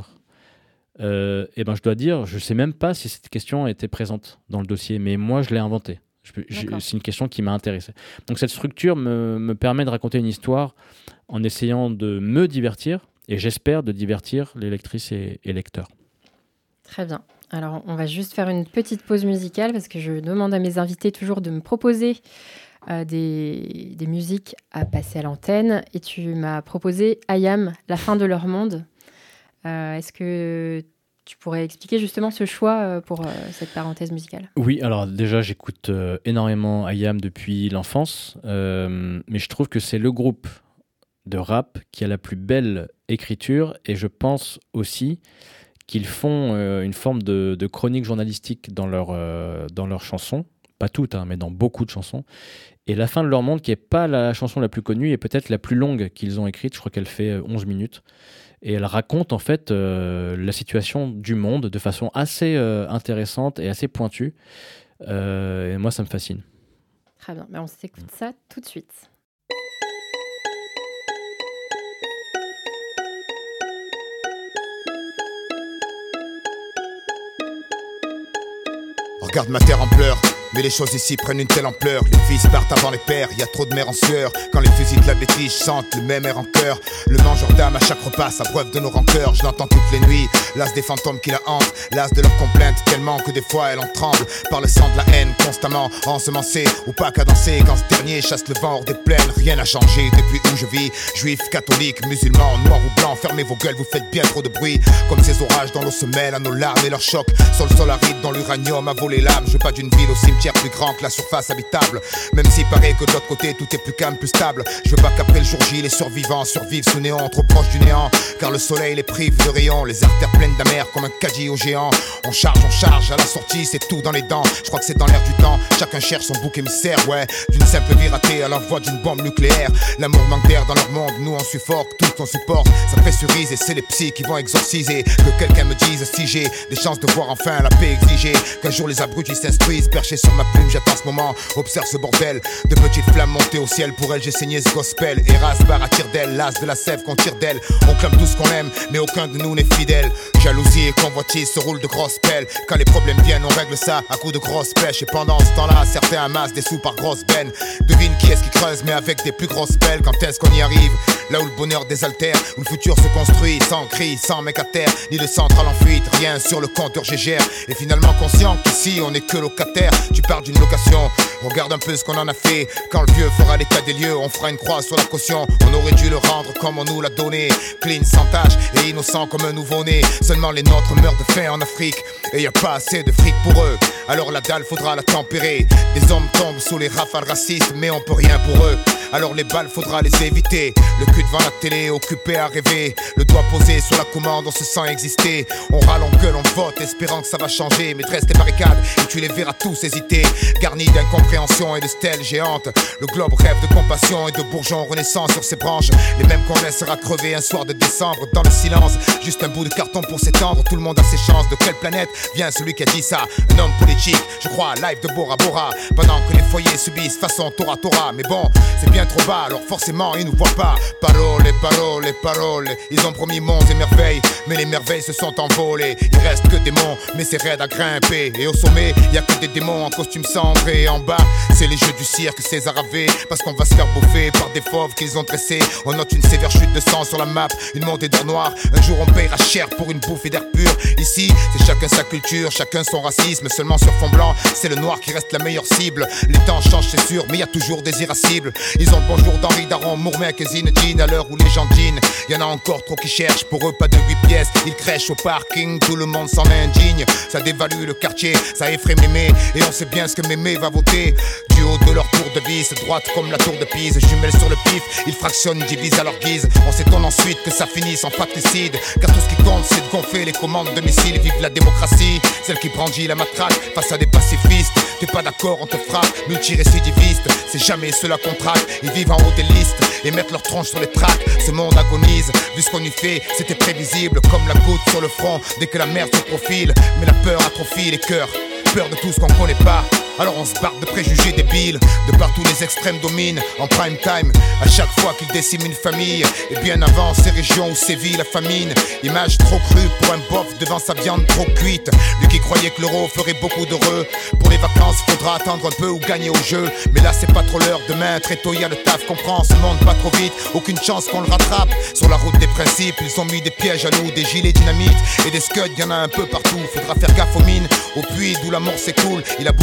C: Et ben, je dois dire, je ne sais même pas si cette question était présente dans le dossier, mais moi, je l'ai inventée. C'est une question qui m'a intéressé. Donc, cette structure me permet de raconter une histoire en essayant de me divertir, et j'espère de divertir les lectrices et lecteurs.
B: Très bien. Alors, on va juste faire une petite pause musicale parce que je demande à mes invités toujours de me proposer des musiques à passer à l'antenne et tu m'as proposé IAM, La fin de leur monde. Est-ce que tu pourrais expliquer justement ce choix pour cette parenthèse musicale ?
C: Oui, alors déjà j'écoute énormément IAM depuis l'enfance, mais je trouve que c'est le groupe de rap qui a la plus belle écriture et je pense aussi qu'ils font une forme de chronique journalistique dans leurs chansons, pas toutes, mais dans beaucoup de chansons. Et La fin de leur monde, qui n'est pas la chanson la plus connue, est peut-être la plus longue qu'ils ont écrite, je crois qu'elle fait 11 minutes. Et elle raconte en fait la situation du monde de façon assez intéressante et assez pointue. Et moi, ça me fascine.
B: Très bien, on s'écoute ça tout de suite.
D: Regarde ma terre en pleurs. Mais les choses ici prennent une telle ampleur. Les fils partent avant les pères, y a trop de mères en sueur. Quand les fusils de la bêtise sentent le même air en cœur. Le mangeur d'âme à chaque repas s'abreuve de nos rancœurs. Je l'entends toutes les nuits, l'as des fantômes qui la hantent. L'as de leurs complaintes tellement que des fois elle en tremble. Par le sang de la haine constamment ensemencé ou pas cadencé. Quand ce dernier chasse le vent hors des plaines. Rien n'a changé depuis où je vis. Juifs, catholiques, musulmans, noirs ou blancs. Fermez vos gueules, vous faites bien trop de bruit. Comme ces orages dans l'eau se mêlent à nos larmes et leurs chocs. Sur le sol aride dont l'uranium a volé l'âme. Je veux pas d'une ville au cimetière plus grand que la surface habitable. Même s'il paraît que de l'autre côté tout est plus calme, plus stable. Je veux pas qu'après le jour J les survivants survivent sous néant, trop proche du néant. Car le soleil les prive de rayons, les artères pleines d'amers comme un caddie au géant. On charge, à la sortie c'est tout dans les dents. Je crois que c'est dans l'air du temps, chacun cherche son bouc émissaire. Ouais, d'une simple vie ratée à l'envoi d'une bombe nucléaire. L'amour manque d'air dans leur monde, nous on suffoque, tout on supporte. Ça pressurise et c'est les psys qui vont exorciser. Que quelqu'un me dise si j'ai des chances de voir enfin la paix exigée. Qu'un jour les abrutis s'instruisent, perchés sur ma plume, j'attends ce moment, observe ce bordel. De petites flammes montées au ciel, pour elle j'ai saigné ce gospel. Eras barre attire d'elle, l'as de la sève qu'on tire d'elle. On clame tout ce qu'on aime, mais aucun de nous n'est fidèle. Jalousie et convoitise se roulent de grosses pelles. Quand les problèmes viennent, on règle ça à coups de grosses pêches. Et pendant ce temps-là, certains amassent des sous par grosses bennes. Devine qui est-ce qui creuse, mais avec des plus grosses pelles. Quand est-ce qu'on y arrive? Là où le bonheur désaltère, où le futur se construit, sans cri, sans mec à terre, ni de centrale en fuite, rien sur le compteur GGR. Et finalement conscient qu'ici on n'est que locataire. Tu parles d'une location, regarde un peu ce qu'on en a fait. Quand le vieux fera l'état des lieux, on fera une croix sur la caution. On aurait dû le rendre comme on nous l'a donné. Clean, sans tache et innocent comme un nouveau-né. Seulement les nôtres meurent de faim en Afrique. Et y a pas assez de fric pour eux. Alors la dalle faudra la tempérer. Des hommes tombent sous les rafales racistes, mais on peut rien pour eux. Alors les balles faudra les éviter. Le cul devant la télé, occupé à rêver. Le doigt posé sur la commande, on se sent exister. On râle, on gueule, on vote, espérant que ça va changer. Mais dresse tes barricades et tu les verras tous hésiter. Garnis d'incompréhension et de stèles géantes. Le globe rêve de compassion et de bourgeons renaissance sur ses branches. Les mêmes qu'on laissera crever un soir de décembre dans le silence. Juste un bout de carton pour s'étendre. Tout le monde a ses chances. De quelle planète vient celui qui a dit ça? Un homme politique, je crois, live de Bora Bora. Pendant que les foyers subissent façon Tora Tora. Mais bon, c'est bien trop bas, alors forcément ils nous voient pas. Parole, parole, parole. Ils ont promis monts et merveilles, mais les merveilles se sont envolées. Il reste que des monts, mais c'est raide à grimper. Et au sommet, y a que des démons en costume sombre. Et en bas, c'est les jeux du cirque César avait. Parce qu'on va se faire bouffer par des fauves qu'ils ont dressés. On note une sévère chute de sang sur la map, une montée d'air noir. Un jour on payera cher pour une bouffée d'air pur. Ici, c'est chacun sa culture, chacun son racisme. Seulement sur fond blanc, c'est le noir qui reste la meilleure cible. Les temps changent c'est sûr, mais y a toujours des irascibles. Ils ont le bonjour d'Henri Daron, Mourmec et Zinedine. À l'heure où les gens dînent, y'en a encore trop qui cherchent. Pour eux pas de 8 pièces, ils crèchent au parking. Tout le monde s'en indigne, ça dévalue le quartier. Ça effraie Mémé, et on sait bien ce que Mémé va voter. Du haut de leur tour de vis, droite comme la tour de Pise. Jumelles sur le pif, ils fractionnent, divisent à leur guise. On s'étonne ensuite que ça finisse en fratricide. Car tout ce qui compte c'est de gonfler les commandes de missiles. Vive la démocratie, celle qui brandit la matraque face à des pacifistes. T'es pas d'accord, on te frappe, multirécidiviste. C'est jamais ceux-là qu'on traque, ils vivent en haut des listes et mettent leur tronche sur les tracts. Ce monde agonise, vu ce qu'on y fait, c'était prévisible. Comme la goutte sur le front, dès que la merde se profile. Mais la peur atrophie les cœurs, peur de tout ce qu'on connaît pas. Alors on se barre de préjugés débiles. De partout les extrêmes dominent en prime time. À chaque fois qu'ils déciment une famille. Et bien avant ces régions où sévit la famine. Image trop crue pour un bof devant sa viande trop cuite. Lui qui croyait que l'euro ferait beaucoup d'heureux. Pour les vacances faudra attendre un peu ou gagner au jeu. Mais là c'est pas trop l'heure, demain très tôt y'a le taf. Comprends ce monde pas trop vite, aucune chance qu'on le rattrape. Sur la route des principes ils ont mis des pièges à loup, des gilets dynamite et des scuds, y'en a un peu partout. Faudra faire gaffe aux mines, au puits d'où la mort s'écoule. Il a beau être vif,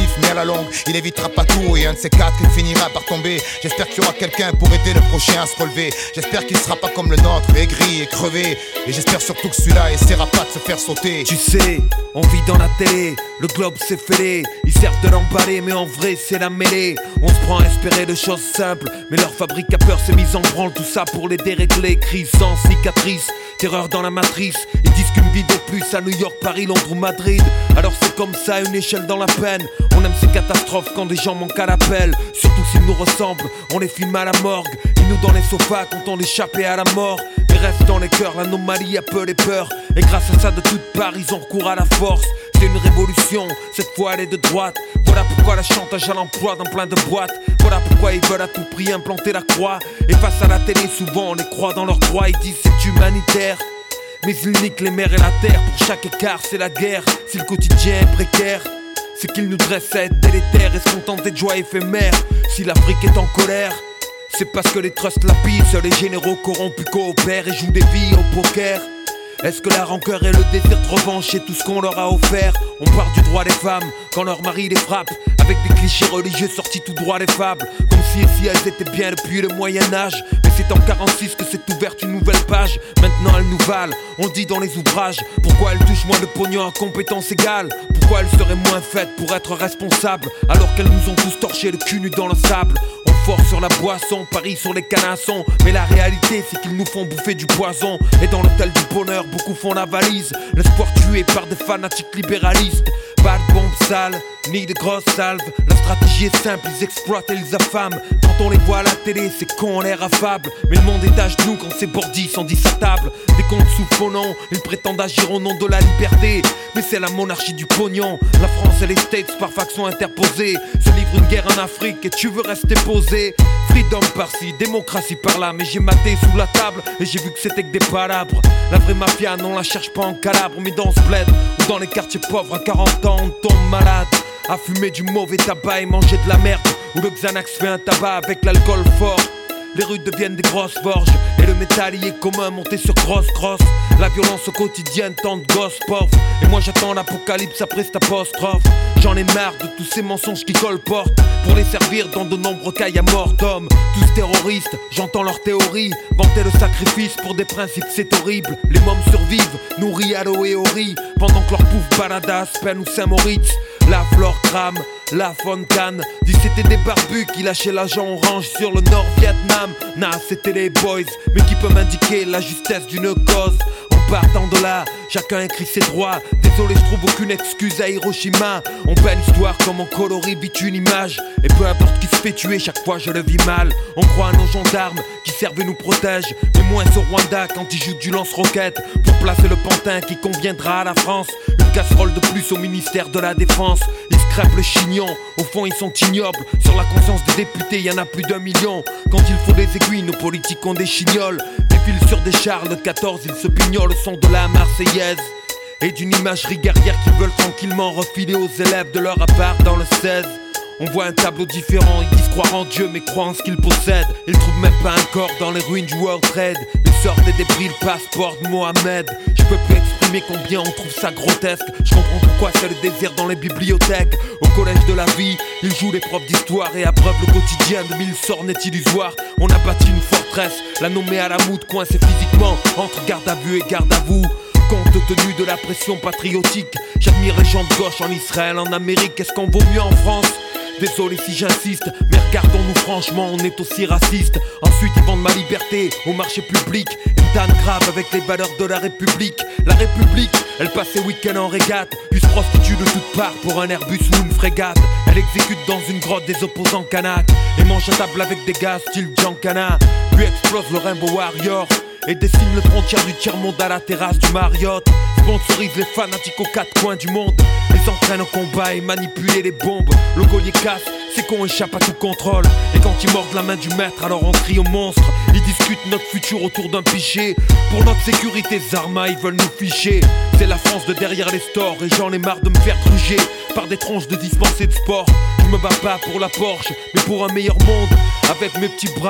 D: naïf, mais à la longue, il évitera pas tout. Et un de ces quatre, il finira par tomber. J'espère qu'il y aura quelqu'un pour aider le prochain à se relever. J'espère qu'il sera pas comme le nôtre, aigri et crevé. Et j'espère surtout que celui-là essaiera pas de se faire sauter.
E: Tu sais, on vit dans la télé, le globe s'est fêlé. Ils servent de l'emballer, mais en vrai c'est la mêlée. On se prend à espérer de choses simples, mais leur fabrique à peur s'est mise en branle. Tout ça pour les dérégler, crise sans cicatrice. Terreur dans la matrice, ils disent qu'une vie de plus à New York, Paris, Londres ou Madrid. Alors c'est comme ça, une échelle dans la peine. On aime ces catastrophes quand des gens manquent à l'appel. Surtout s'ils nous ressemblent, on les filme à la morgue. Ils nous dans les sofas quand on échappait à la mort. Mais reste dans les cœurs, l'anomalie appelle peur. Et grâce à ça de toutes parts, ils ont recours à la force. C'est une révolution, cette fois elle est de droite. Voilà pourquoi la chantage à l'emploi dans plein de boîtes. Voilà pourquoi ils veulent à tout prix implanter la croix. Et face à la télé, souvent on les croit dans leur droit. Ils disent c'est humanitaire, mais ils niquent les mers et la terre. Pour chaque écart c'est la guerre. Si le quotidien est précaire, c'est qu'ils nous dressent à être délétères et se contenter de joie éphémère. Si l'Afrique est en colère, c'est parce que les trusts lapident. Seuls les généraux corrompus coopèrent et jouent des vies au poker. Est-ce que la rancœur et le désir de revanche est tout ce qu'on leur a offert? On parle du droit des femmes quand leur mari les frappe, avec des clichés religieux sortis tout droit des fables. Comme si elles étaient bien depuis le Moyen-Âge. Mais c'est en 46 que s'est ouverte une nouvelle page. Maintenant elles nous valent, on dit dans les ouvrages. Pourquoi elles touchent moins de pognon à compétences égales? Pourquoi elles seraient moins faites pour être responsables, alors qu'elles nous ont tous torché le cul nu dans le sable? On force sur la boisson, parie sur les canassons. Mais la réalité c'est qu'ils nous font bouffer du poison. Et dans l'hôtel du bonheur, beaucoup font la valise. L'espoir tué par des fanatiques libéralistes. Pas de bombes sales, ni de grosses salves. La stratégie est simple, ils exploitent et ils affament. Quand on les voit à la télé, c'est con, on l'air affable. Mais le monde est à genoux quand ces bordis sont dits à table. Des comptes sous faux nom, ils prétendent agir au nom de la liberté. Mais c'est la monarchie du pognon. La France et les States par faction interposée se livrent une guerre en Afrique et tu veux rester posé. Freedom par-ci, démocratie par-là. Mais j'ai maté sous la table et j'ai vu que c'était que des palabres. La vraie mafia, non, on la cherche pas en Calabre, mais dans ce bled ou dans les quartiers pauvres. À 40 ans, on tombe malade à fumer du mauvais tabac et manger de la merde. Où le Xanax fait un tabac avec l'alcool fort. Les rues deviennent des grosses forges et le métal y est commun monté sur cross. La violence au quotidien, tant de gosses pauvres. Et moi j'attends l'apocalypse après cette apostrophe. J'en ai marre de tous ces mensonges qui colportent pour les servir dans de nombreux cailles à mort d'hommes. Tous terroristes, j'entends leurs théories. Vanter le sacrifice pour des principes c'est horrible. Les mômes survivent, nourris à l'eau et au riz, pendant que leur pouf balade à Aspen ou Saint-Moritz. La flore crame, la faune canne. Dit c'était des barbus qui lâchaient l'agent orange sur le Nord-Vietnam. Nah, c'était les boys, mais qui peut m'indiquer la justesse d'une cause? En partant de là, chacun écrit ses droits. Désolé, je trouve aucune excuse à Hiroshima. On peint l'histoire comme on colorie vite une image. Et peu importe qui se fait tuer, chaque fois je le vis mal. On croit à nos gendarmes qui servent et nous protègent, mais moins au Rwanda quand ils jouent du lance-roquette pour placer le pantin qui conviendra à la France. Une casserole de plus au ministère de la Défense. Ils se crêpent le chignon, au fond ils sont ignobles. Sur la conscience des députés, y en a plus d'1 million. Quand il faut des aiguilles, nos politiques ont des chignoles. Défilent sur des chars, le 14, ils se pignolent au son de la Marseillaise et d'une imagerie guerrière qu'ils veulent tranquillement refiler aux élèves de leur appart dans le 16. On voit un tableau différent, ils disent croire en Dieu mais croient en ce qu'ils possèdent. Ils trouvent même pas un corps dans les ruines du World Trade. Ils sortent des débris, le passeport de Mohamed. Je peux plus exprimer combien on trouve ça grotesque. Je comprends pourquoi c'est le désert dans les bibliothèques. Au collège de la vie, ils jouent les profs d'histoire et abreuvent le quotidien de 1000 sorts net illusoires. On a bâti une forteresse, la nommée à la moute, coincée physiquement entre garde à vue et garde à vous. Compte tenu de la pression patriotique, j'admire les gens de gauche en Israël, en Amérique. Est-ce qu'on vaut mieux en France? Désolé si j'insiste, mais regardons-nous franchement, on est aussi raciste. Ensuite ils vendent ma liberté au marché public. Une tanne grave avec les valeurs de la République. La République, elle passe ses week-ends en régate, puis se prostitue de toutes parts pour un Airbus ou une frégate. Elle exécute dans une grotte des opposants Kanak et mange à table avec des gars style Giancana. Puis explose le Rainbow Warrior et dessine les frontières du tiers-monde à la terrasse du Marriott. Sponsorise les fanatiques aux 4 coins du monde, les entraîne au combat et manipule les bombes. Le collier casse, c'est qu'on échappe à tout contrôle. Et quand ils mordent la main du maître, alors on crie au monstre. Ils discutent notre futur autour d'un pichet. Pour notre sécurité, Zarma, ils veulent nous ficher. C'est la France de derrière les stores et j'en ai marre de me faire truger par des tronches de dispensés de sport. Je me bats pas pour la Porsche, mais pour un meilleur monde. Avec mes petits bras,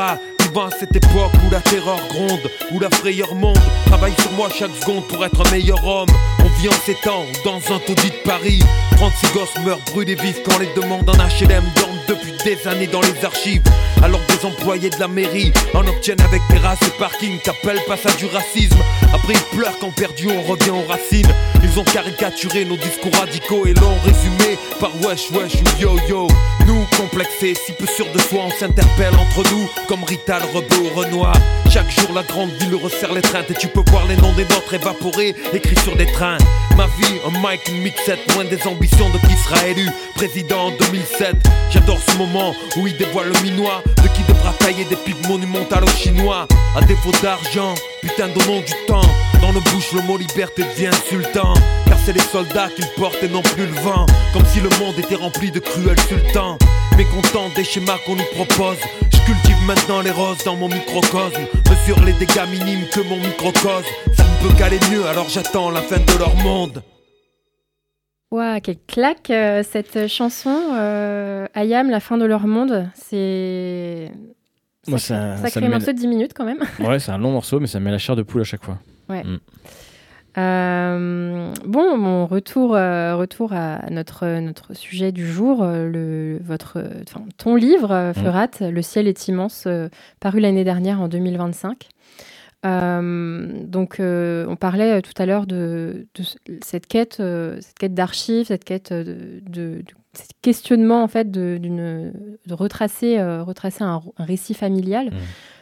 E: vivant à cette époque où la terreur gronde, où la frayeur monte. Travaille sur moi chaque seconde pour être un meilleur homme. On vit en ces temps où dans un taudis de Paris 36 gosses meurent brûlés vifs quand les demandes en HLM dorment depuis des années dans les archives. Alors des employés de la mairie en obtiennent avec terrasse et parking. T'appelles pas ça du racisme. Après ils pleurent quand perdu on revient aux racines. Ils ont caricaturé nos discours radicaux et l'ont résumé par wesh wesh ou yo yo. Nous complexés, si peu sûrs de soi, on s'interpelle entre nous comme Rita, le rebeu au Renoir. Chaque jour la grande ville resserre les trains et tu peux voir les noms des nôtres évaporés écrits sur des trains. Ma vie, un mic, une mixette, loin des ambitions de qui sera élu président en 2007. J'adore ce moment où il dévoile le minois de qui devra tailler des pipes monumentales aux Chinois. À défaut d'argent, putain donnons du temps. Dans nos bouches le mot liberté devient insultant. Car c'est les soldats qu'ils portent et non plus le vent. Comme si le monde était rempli de cruels sultans. Mécontent des schémas qu'on nous propose, je cultive maintenant les roses dans mon microcosme. Mesure les dégâts minimes que mon microcosme. Ça ne peut qu'aller mieux alors j'attends la fin de leur monde.
B: Ouah, quelle claque cette chanson, Ayam, la fin de leur monde. C'est...
C: Moi,
B: sacré morceau de 10 minutes quand même.
C: Ouais, c'est un long morceau, mais ça met la chair de poule à chaque fois.
B: Ouais. Bon, retour à notre sujet du jour, ton livre, Feurat, Le ciel est immense, paru l'année dernière en 2025. On parlait tout à l'heure de cette quête d'archives, cette quête de questionnement en fait de retracer un récit familial.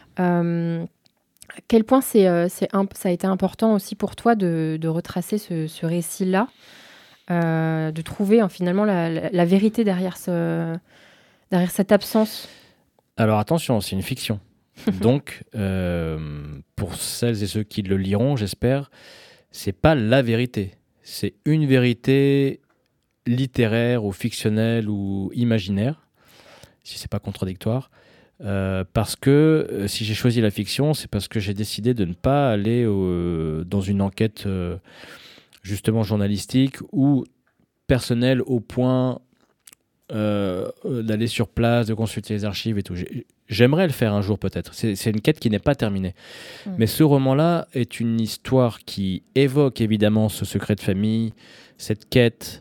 B: À quel point ça a été important aussi pour toi de retracer ce récit-là, de trouver finalement la vérité derrière cette absence.
C: Alors attention, c'est une fiction. Donc, pour celles et ceux qui le liront, j'espère, c'est pas la vérité. C'est une vérité littéraire ou fictionnelle ou imaginaire, si c'est pas contradictoire. Parce que si j'ai choisi la fiction, c'est parce que j'ai décidé de ne pas aller dans une enquête justement journalistique ou personnelle au point d'aller sur place, de consulter les archives et tout. J'aimerais le faire un jour peut-être. C'est une quête qui n'est pas terminée. Mais ce roman-là est une histoire qui évoque évidemment ce secret de famille, cette quête,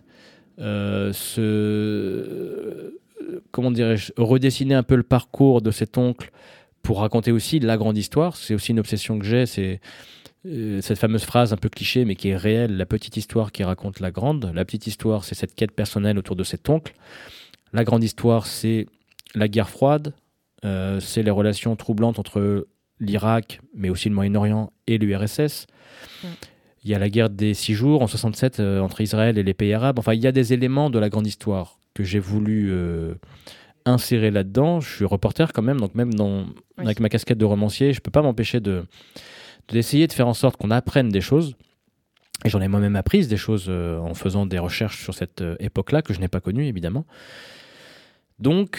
C: comment dirais-je, redessiner un peu le parcours de cet oncle pour raconter aussi la grande histoire. C'est aussi une obsession que j'ai, c'est cette fameuse phrase un peu cliché mais qui est réelle, la petite histoire qui raconte la grande. La petite histoire, c'est cette quête personnelle autour de cet oncle. La grande histoire, c'est la guerre froide, c'est les relations troublantes entre l'Irak, mais aussi le Moyen-Orient et l'URSS. Il y a la guerre des 6 jours en 67 entre Israël et les pays arabes. Enfin, il y a des éléments de la grande histoire que j'ai voulu insérer là-dedans. Je suis reporter quand même, donc même avec ma casquette de romancier, je ne peux pas m'empêcher d'essayer de faire en sorte qu'on apprenne des choses. Et j'en ai moi-même appris des choses en faisant des recherches sur cette époque-là, que je n'ai pas connue, évidemment. Donc,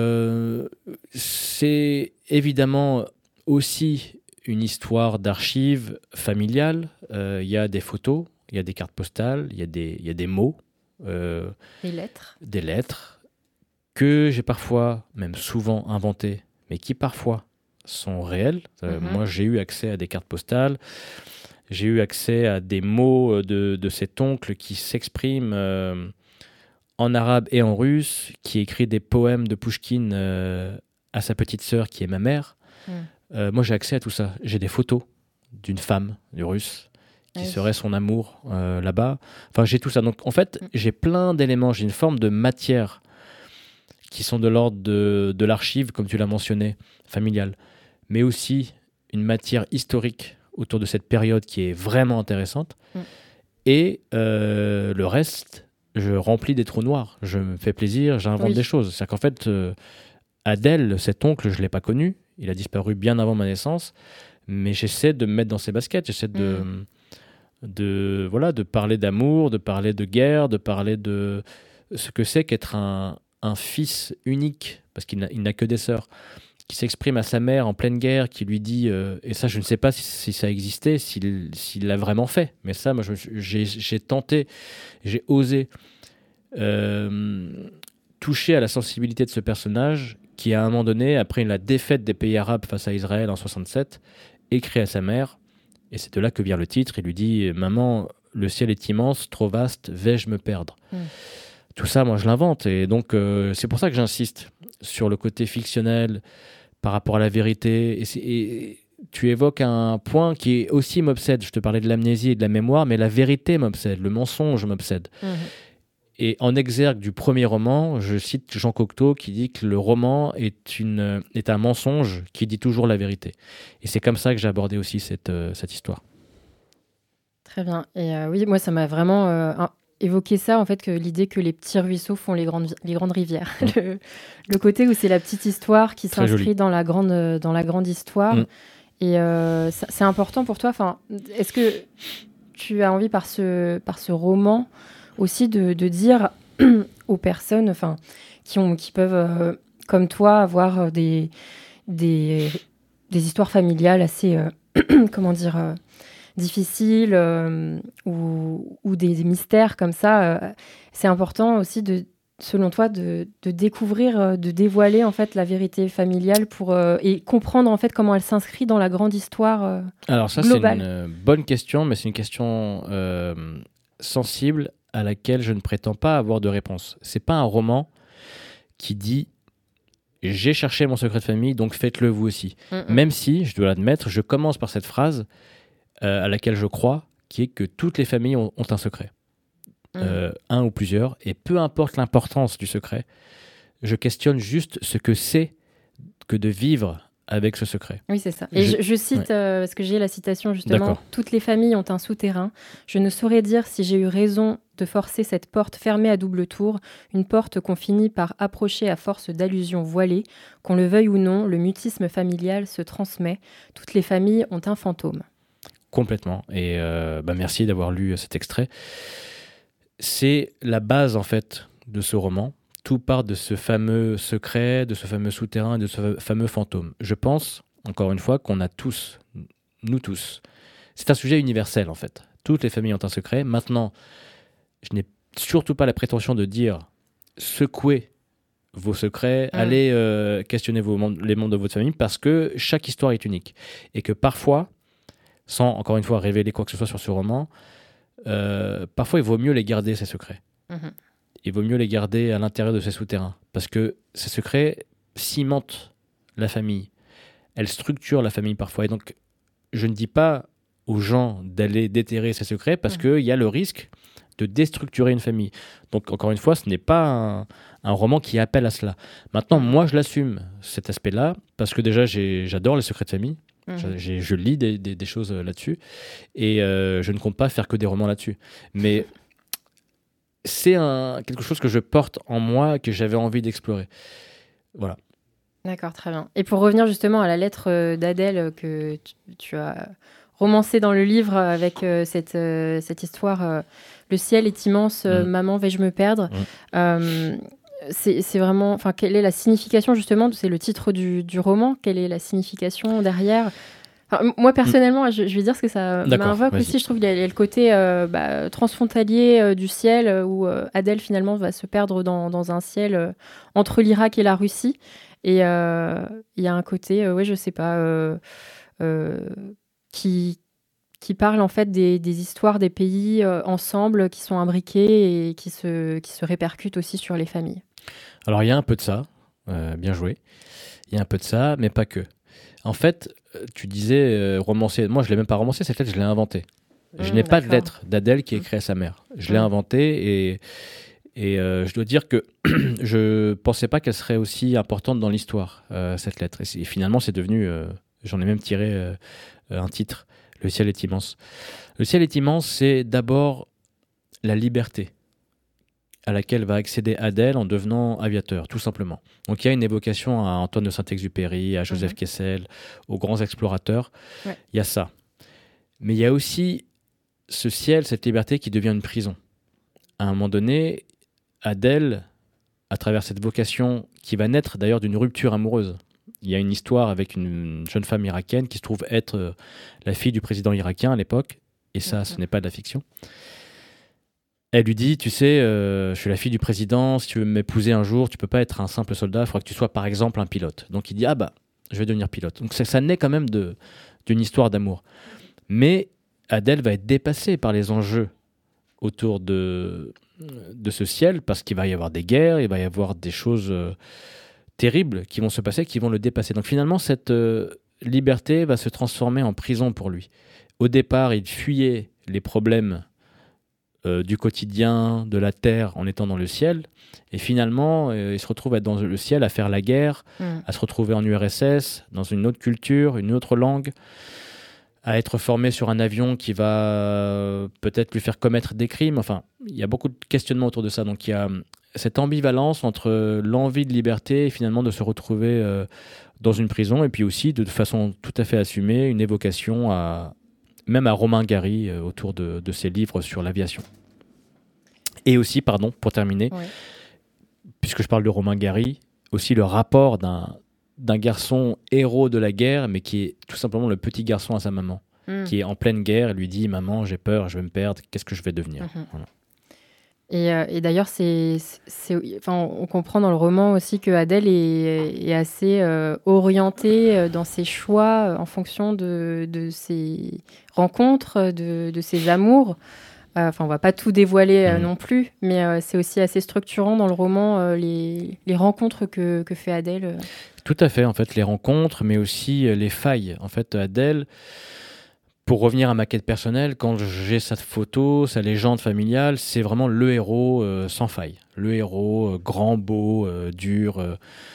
C: c'est évidemment aussi une histoire d'archives familiales. Il y a des photos, il y a des cartes postales, il y a des mots. Des lettres que j'ai parfois, même souvent inventés, mais qui parfois sont réelles. Moi, j'ai eu accès à des cartes postales, j'ai eu accès à des mots de cet oncle qui s'exprime en arabe et en russe, qui écrit des poèmes de Pouchkine à sa petite sœur qui est ma mère. Moi, j'ai accès à tout ça. J'ai des photos d'une femme, du russe, qui serait son amour là-bas. Enfin, j'ai tout ça. Donc, en fait, j'ai plein d'éléments. J'ai une forme de matière qui sont de l'ordre de l'archive, comme tu l'as mentionné, familiale, mais aussi une matière historique autour de cette période qui est vraiment intéressante. Et le reste, je remplis des trous noirs. Je me fais plaisir, j'invente des choses. C'est-à-dire qu'en fait, Adèle, cet oncle, je ne l'ai pas connu. Il a disparu bien avant ma naissance. Mais j'essaie de me mettre dans ses baskets. J'essaie de parler d'amour, de parler de guerre, de parler de ce que c'est qu'être un fils unique, parce qu'il n'a que des sœurs, qui s'exprime à sa mère en pleine guerre, qui lui dit, et ça je ne sais pas si ça existait, s'il l'a vraiment fait, mais ça moi j'ai tenté, j'ai osé toucher à la sensibilité de ce personnage qui à un moment donné, après la défaite des pays arabes face à Israël en 67, écrit à sa mère, et c'est de là que vient le titre, il lui dit « Maman, le ciel est immense, trop vaste, vais-je me perdre ?» Tout ça, moi, je l'invente, et donc c'est pour ça que j'insiste sur le côté fictionnel par rapport à la vérité, et tu évoques un point qui aussi m'obsède. Je te parlais de l'amnésie et de la mémoire, mais la vérité m'obsède, le mensonge m'obsède. Et en exergue du premier roman, je cite Jean Cocteau qui dit que le roman est un mensonge qui dit toujours la vérité. Et c'est comme ça que j'ai abordé aussi cette histoire.
B: Très bien. Et oui, moi, ça m'a vraiment évoqué ça, en fait, que l'idée que les petits ruisseaux font les grandes rivières. Le côté où c'est la petite histoire qui
C: Très
B: s'inscrit
C: joli.
B: dans la grande histoire. Et c'est important pour toi. Enfin, est-ce que tu as envie par ce roman aussi de dire aux personnes, enfin, qui peuvent, comme toi, avoir des histoires familiales assez, comment dire, difficiles ou des mystères comme ça, c'est important aussi selon toi, de découvrir, de dévoiler en fait la vérité familiale et comprendre en fait comment elle s'inscrit dans la grande histoire
C: Alors ça,
B: globale.
C: c'est une bonne question, mais c'est une question sensible à laquelle je ne prétends pas avoir de réponse. C'est pas un roman qui dit « j'ai cherché mon secret de famille, donc faites-le vous aussi ». Même si, je dois l'admettre, je commence par cette phrase à laquelle je crois, qui est que toutes les familles ont un secret. Un ou plusieurs, et peu importe l'importance du secret, je questionne juste ce que c'est que de vivre avec ce secret.
B: Oui, c'est ça. Et je cite, parce que j'ai la citation justement,
C: D'accord.
B: « Toutes les familles ont un souterrain. Je ne saurais dire si j'ai eu raison de forcer cette porte fermée à double tour, une porte qu'on finit par approcher à force d'allusions voilées. Qu'on le veuille ou non, le mutisme familial se transmet. Toutes les familles ont un fantôme. »
C: Complètement. Et merci d'avoir lu cet extrait. C'est la base, en fait, de ce roman. Tout part de ce fameux secret, de ce fameux souterrain, de ce fameux fantôme. Je pense, encore une fois, qu'on a tous, nous tous. C'est un sujet universel, en fait. Toutes les familles ont un secret. Maintenant, je n'ai surtout pas la prétention de dire secouez vos secrets, allez questionner les membres de votre famille, parce que chaque histoire est unique. Et que parfois, sans, encore une fois, révéler quoi que ce soit sur ce roman, parfois, il vaut mieux les garder, ces secrets. Il vaut mieux les garder à l'intérieur de ces souterrains. Parce que ces secrets cimentent la famille. Elles structurent la famille parfois. Et donc, je ne dis pas aux gens d'aller déterrer ces secrets parce qu'il y a le risque de déstructurer une famille. Donc, encore une fois, ce n'est pas un roman qui appelle à cela. Maintenant, moi, je l'assume, cet aspect-là, parce que déjà, j'adore les secrets de famille. Je lis des choses là-dessus. Et je ne compte pas faire que des romans là-dessus. Mais c'est quelque chose que je porte en moi, que j'avais envie d'explorer. Voilà.
B: D'accord, très bien. Et pour revenir justement à la lettre d'Adèle que tu as romancée dans le livre avec cette histoire « Le ciel est immense, maman, vais-je me perdre ?» C'est vraiment... Enfin, quelle est la signification justement? C'est le titre du roman. Quelle est la signification derrière? Enfin, moi, personnellement, je vais dire ce que ça m'invoque aussi. Je trouve qu'il y a le côté transfrontalier du ciel où Adèle, finalement, va se perdre dans un ciel entre l'Irak et la Russie. Et il y a un côté, je sais pas, qui parle en fait des histoires des pays ensemble qui sont imbriqués et qui se répercutent aussi sur les familles. Alors,
C: il y a un peu de ça. Bien joué. Il y a un peu de ça, mais pas que. En fait, tu disais romancer. Moi, je ne l'ai même pas romancé, cette lettre, je l'ai inventée. Je n'ai pas de lettre d'Adèle qui est écrite à sa mère. Je l'ai inventée et je dois dire que je ne pensais pas qu'elle serait aussi importante dans l'histoire, cette lettre. Et finalement, c'est devenu... j'en ai même tiré un titre, « Le ciel est immense ». Le ciel est immense, c'est d'abord la liberté à laquelle va accéder Adèle en devenant aviateur, tout simplement. Donc il y a une évocation à Antoine de Saint-Exupéry, à Joseph Kessel, aux grands explorateurs. Il y a ça. Mais il y a aussi ce ciel, cette liberté qui devient une prison. À un moment donné, Adèle, à travers cette vocation qui va naître d'ailleurs d'une rupture amoureuse. Il y a une histoire avec une jeune femme irakienne qui se trouve être la fille du président irakien à l'époque, et ça, ce n'est pas de la fiction. Elle lui dit, tu sais, je suis la fille du président, si tu veux m'épouser un jour, tu peux pas être un simple soldat, il faudra que tu sois par exemple un pilote. Donc il dit, ah bah, je vais devenir pilote. Donc ça naît quand même d'une histoire d'amour. Mais Adèle va être dépassée par les enjeux autour de ce ciel, parce qu'il va y avoir des guerres, il va y avoir des choses terribles qui vont se passer, qui vont le dépasser. Donc finalement, cette liberté va se transformer en prison pour lui. Au départ, il fuyait les problèmes du quotidien, de la terre, en étant dans le ciel. Et finalement, il se retrouve à être dans le ciel, à faire la guerre, à se retrouver en URSS, dans une autre culture, une autre langue, à être formé sur un avion qui va peut-être lui faire commettre des crimes. Enfin, il y a beaucoup de questionnements autour de ça. Donc il y a cette ambivalence entre l'envie de liberté et finalement de se retrouver dans une prison, et puis aussi, de façon tout à fait assumée, une évocation même à Romain Gary autour de ses livres sur l'aviation. Et aussi, pardon, pour terminer, puisque je parle de Romain Gary, aussi le rapport d'un garçon héros de la guerre, mais qui est tout simplement le petit garçon à sa maman, qui est en pleine guerre et lui dit « Maman, j'ai peur, je vais me perdre, qu'est-ce que je vais devenir ?» Voilà.
B: Et d'ailleurs, on comprend dans le roman aussi que Adèle est assez orientée dans ses choix en fonction de ses rencontres, de ses amours. On va pas tout dévoiler non plus, mais c'est aussi assez structurant dans le roman les rencontres que fait Adèle.
C: Tout à fait, en fait, les rencontres, mais aussi les failles. En fait, Adèle, pour revenir à ma quête personnelle, quand j'ai sa photo, sa légende familiale, c'est vraiment le héros sans faille. Le héros grand, beau, dur,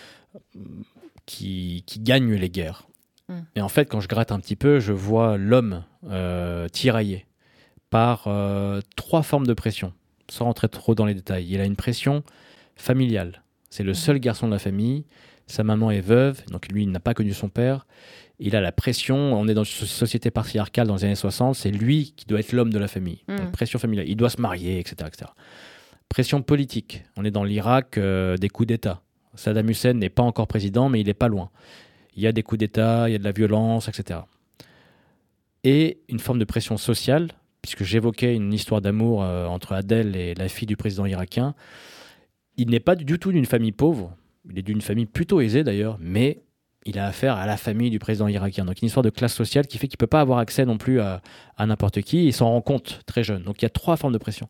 C: qui gagne les guerres. Et en fait, quand je gratte un petit peu, je vois l'homme tiraillé par 3 formes de pression, sans rentrer trop dans les détails. Il a une pression familiale. C'est le seul garçon de la famille. Sa maman est veuve, donc lui, il n'a pas connu son père. Il a la pression, on est dans une société patriarcale dans les années 60, c'est lui qui doit être l'homme de la famille. Donc, pression familiale, il doit se marier, etc., etc. Pression politique, on est dans l'Irak des coups d'État. Saddam Hussein n'est pas encore président, mais il n'est pas loin. Il y a des coups d'État, il y a de la violence, etc. Et une forme de pression sociale, puisque j'évoquais une histoire d'amour entre Adèle et la fille du président irakien. Il n'est pas du tout d'une famille pauvre, il est d'une famille plutôt aisée d'ailleurs, mais il a affaire à la famille du président irakien. Donc une histoire de classe sociale qui fait qu'il ne peut pas avoir accès non plus à n'importe qui. Il s'en rend compte très jeune. Donc il y a 3 formes de pression.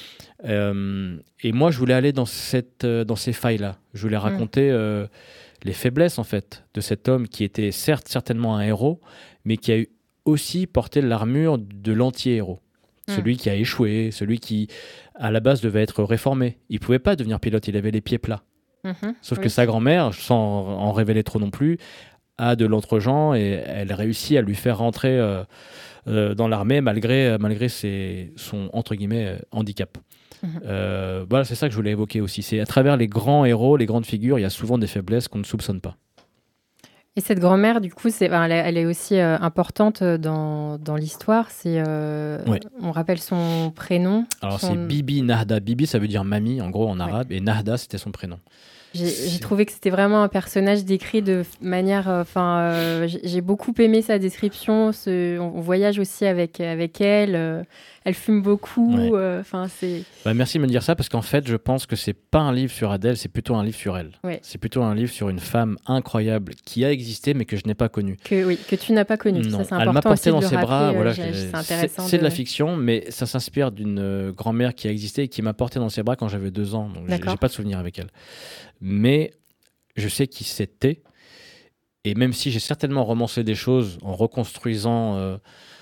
C: Et moi, je voulais aller dans ces failles-là. Je voulais raconter les faiblesses en fait de cet homme qui était certes certainement un héros, mais qui a aussi porté l'armure de l'anti-héros. Celui qui a échoué, celui qui à la base devait être réformé. Il ne pouvait pas devenir pilote, il avait les pieds plats. Sauf que sa grand-mère, sans en révéler trop non plus, a de l'entre-gens et elle réussit à lui faire rentrer dans l'armée malgré son entre guillemets handicap. Voilà, c'est ça que je voulais évoquer aussi. C'est à travers les grands héros, les grandes figures, il y a souvent des faiblesses qu'on ne soupçonne pas.
B: Et cette grand-mère, du coup, elle est aussi importante dans l'histoire. On rappelle son prénom.
C: Alors c'est Bibi Nahda. Bibi, ça veut dire mamie, en gros, en arabe, et Nahda, c'était son prénom.
B: J'ai trouvé que c'était vraiment un personnage décrit de manière... j'ai beaucoup aimé sa description. On voyage aussi avec elle. Elle fume beaucoup.
C: Merci de me dire ça, parce qu'en fait, je pense que c'est pas un livre sur Adèle, c'est plutôt un livre sur elle.
B: Ouais.
C: C'est plutôt un livre sur une femme incroyable qui a existé, mais que je n'ai pas connue.
B: Que tu n'as pas connue. Ça, c'est important.
C: Elle m'a porté dans
B: aussi
C: ses bras. Voilà,
B: c'est intéressant.
C: C'est de la fiction, mais ça s'inspire d'une grand-mère qui a existé et qui m'a porté dans ses bras quand j'avais 2 ans. Donc j'ai pas de souvenir avec elle. Mais je sais qui c'était. Et même si j'ai certainement romancé des choses en reconstruisant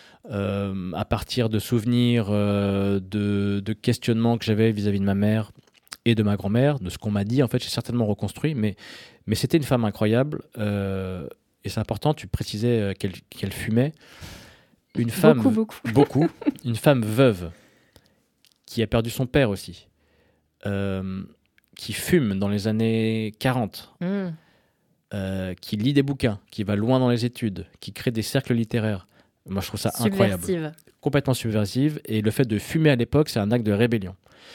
C: à partir de souvenirs, de questionnements que j'avais vis-à-vis de ma mère et de ma grand-mère, de ce qu'on m'a dit, en fait, j'ai certainement reconstruit. Mais c'était une femme incroyable. Et c'est important, tu précisais qu'elle fumait. Une femme, beaucoup. Une femme veuve qui a perdu son père aussi. Qui fume dans les années 40, qui lit des bouquins, qui va loin dans les études, qui crée des cercles littéraires. Moi, je trouve ça incroyable. Complètement subversive. Et le fait de fumer à l'époque, c'est un acte de rébellion.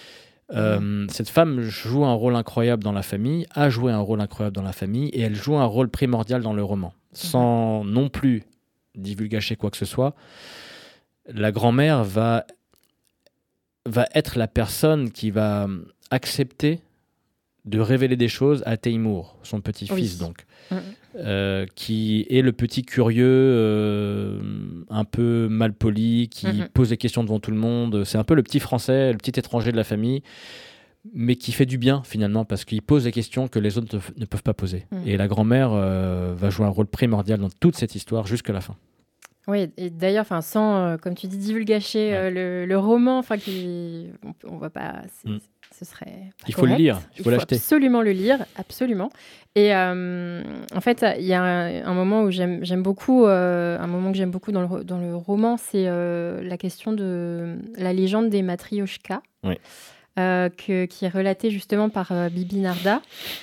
C: Cette femme joue un rôle incroyable dans la famille, a joué un rôle incroyable dans la famille, et elle joue un rôle primordial dans le roman. Sans non plus divulgacher quoi que ce soit, la grand-mère va va être la personne qui va accepter de révéler des choses à Teymour, son petit-fils, donc, qui est le petit curieux, un peu malpoli, qui pose des questions devant tout le monde. C'est un peu le petit français, le petit étranger de la famille, mais qui fait du bien finalement, parce qu'il pose des questions que les autres ne peuvent pas poser. Et la grand-mère va jouer un rôle primordial dans toute cette histoire jusqu'à la fin.
B: Oui, et d'ailleurs, sans, comme tu dis, divulgacher le roman, on va pas... Ce serait
C: il faut le lire, il faut l'acheter.
B: Absolument le lire, absolument. Et en fait, il y a un moment où j'aime beaucoup, un moment que j'aime beaucoup dans le roman, c'est la question de la légende des matrioshkas, qui est relatée justement par Bibi Narda.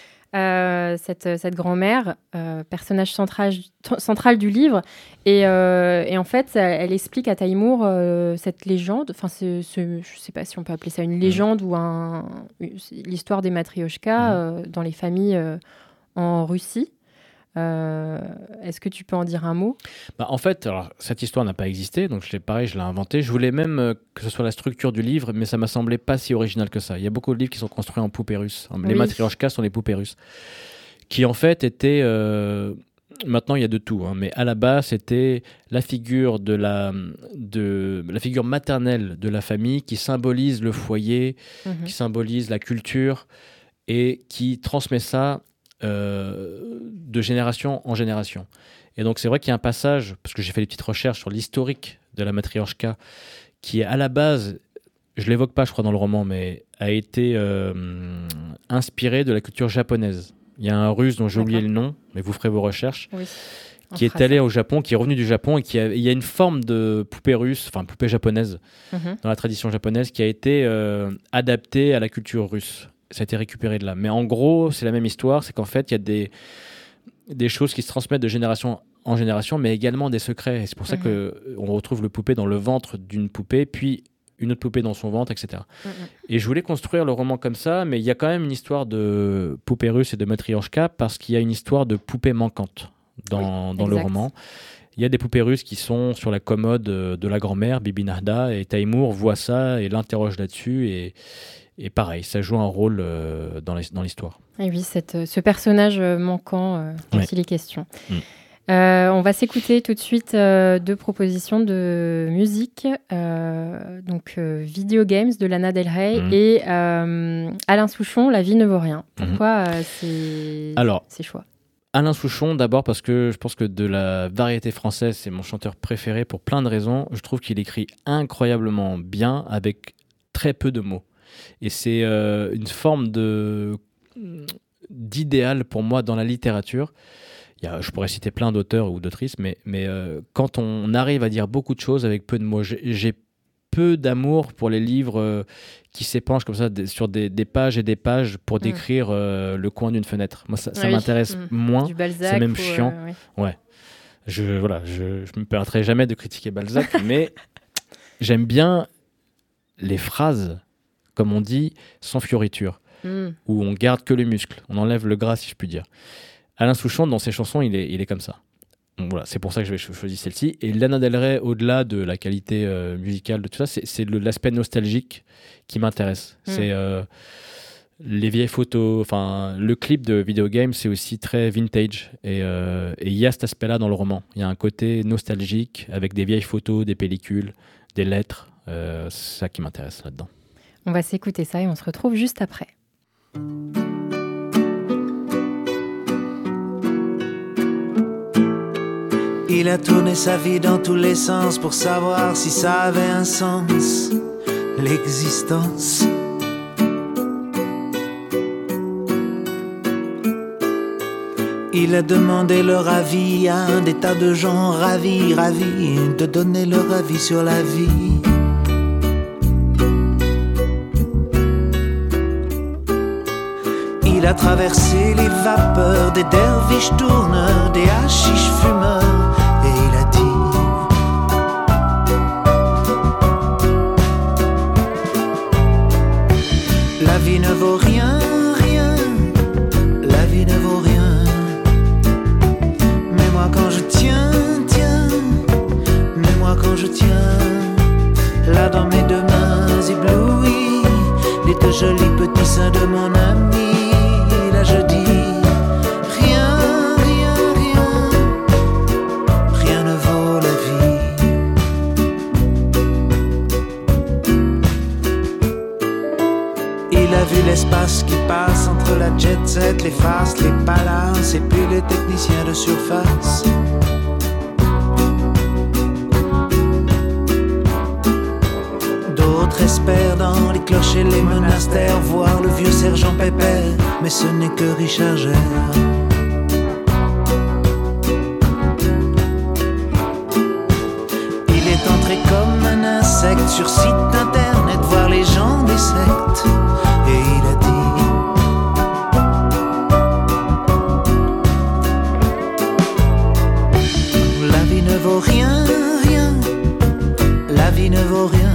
B: Cette grand-mère, personnage central du livre, et en fait elle explique à Teymour cette légende, je sais pas si on peut appeler ça une légende ou l'histoire des matrioshkas dans les familles en Russie. Est-ce que tu peux en dire un mot ?
C: En fait, alors, cette histoire n'a pas existé, donc je l'ai inventée. Je voulais même que ce soit la structure du livre, mais ça m'a semblé pas si original que ça. Il y a beaucoup de livres qui sont construits en poupées russes. Les matrioshkas sont des poupées russes, qui en fait étaient... Maintenant, il y a de tout, mais à la base, c'était la figure la figure maternelle de la famille qui symbolise le foyer, qui symbolise la culture et qui transmet ça de génération en génération. Et donc c'est vrai qu'il y a un passage, parce que j'ai fait des petites recherches sur l'historique de la matrioshka, qui est à la base, je l'évoque pas je crois dans le roman, mais a été inspiré de la culture japonaise. Il y a un Russe dont j'ai oublié le nom, mais vous ferez vos recherches, qui est allé au Japon, qui est revenu du Japon, et il y a une forme de poupée russe, enfin poupée japonaise, dans la tradition japonaise, qui a été adaptée à la culture russe. Ça a été récupéré de là. Mais en gros, c'est la même histoire, c'est qu'en fait, il y a des choses qui se transmettent de génération en génération, mais également des secrets. Et c'est pour ça qu'on retrouve le poupée dans le ventre d'une poupée, puis une autre poupée dans son ventre, etc. Et je voulais construire le roman comme ça, mais il y a quand même une histoire de poupée russe et de matrioshka, parce qu'il y a une histoire de poupée manquante dans le roman. Il y a des poupées russes qui sont sur la commode de la grand-mère, Bibi Narda, et Teymour voit ça et l'interroge là-dessus, et pareil, ça joue un rôle dans l'histoire. Et oui,
B: ce personnage manquant dont il est question. On va s'écouter tout de suite 2 propositions de musique. Donc, Video Games de Lana Del Rey et Alain Souchon, La vie ne vaut rien. Pourquoi ces choix ?
C: Alain Souchon, d'abord parce que je pense que de la variété française, c'est mon chanteur préféré pour plein de raisons. Je trouve qu'il écrit incroyablement bien avec très peu de mots. Et c'est une forme d'idéal pour moi dans la littérature. Je pourrais citer plein d'auteurs ou d'autrices, mais quand on arrive à dire beaucoup de choses avec peu de mots, j'ai peu d'amour pour les livres qui s'épanchent comme ça sur des pages et des pages pour décrire le coin d'une fenêtre. Moi, ça m'intéresse moins.
B: Du Balzac,
C: c'est même chiant. Ouais. Je me permettrai jamais de critiquer Balzac, mais j'aime bien les phrases, comme on dit, sans fioriture, où on garde que le muscle, on enlève le gras, si je puis dire. Alain Souchon, dans ses chansons, il est comme ça. Donc voilà, c'est pour ça que je choisi celle-ci. Et Lana Del Rey, au-delà de la qualité musicale de tout ça, c'est l'aspect nostalgique qui m'intéresse. C'est les vieilles photos, enfin le clip de Video Game, c'est aussi très vintage. Et il y a cet aspect-là dans le roman. Il y a un côté nostalgique avec des vieilles photos, des pellicules, des lettres. C'est ça qui m'intéresse là-dedans.
B: On va s'écouter ça et on se retrouve juste après.
F: Il a tourné sa vie dans tous les sens pour savoir si ça avait un sens, l'existence. Il a demandé leur avis à des tas de gens ravis de donner leur avis sur la vie. Il a traversé les vapeurs des derviches tourneurs, des hashish fumeurs. La vie ne vaut rien, rien, la vie ne vaut rien. Mais moi quand je tiens, mais moi quand je tiens, là dans mes 2 mains éblouies, deux jolis petits seins de mon ami. Là je dis rien, rien, rien, rien ne vaut la vie. Il a vu l'espace qui passe entre la jet set, les fastes, les palaces et puis les techniciens de surface. D'autres espèrent dans les clochers, les monastères, voir le vieux sergent Pépère, mais ce n'est que Richard Gere. Il est entré comme un insecte sur site internet, voir les gens des sectes, et il a dit la vie ne vaut rien, rien, la vie ne vaut rien.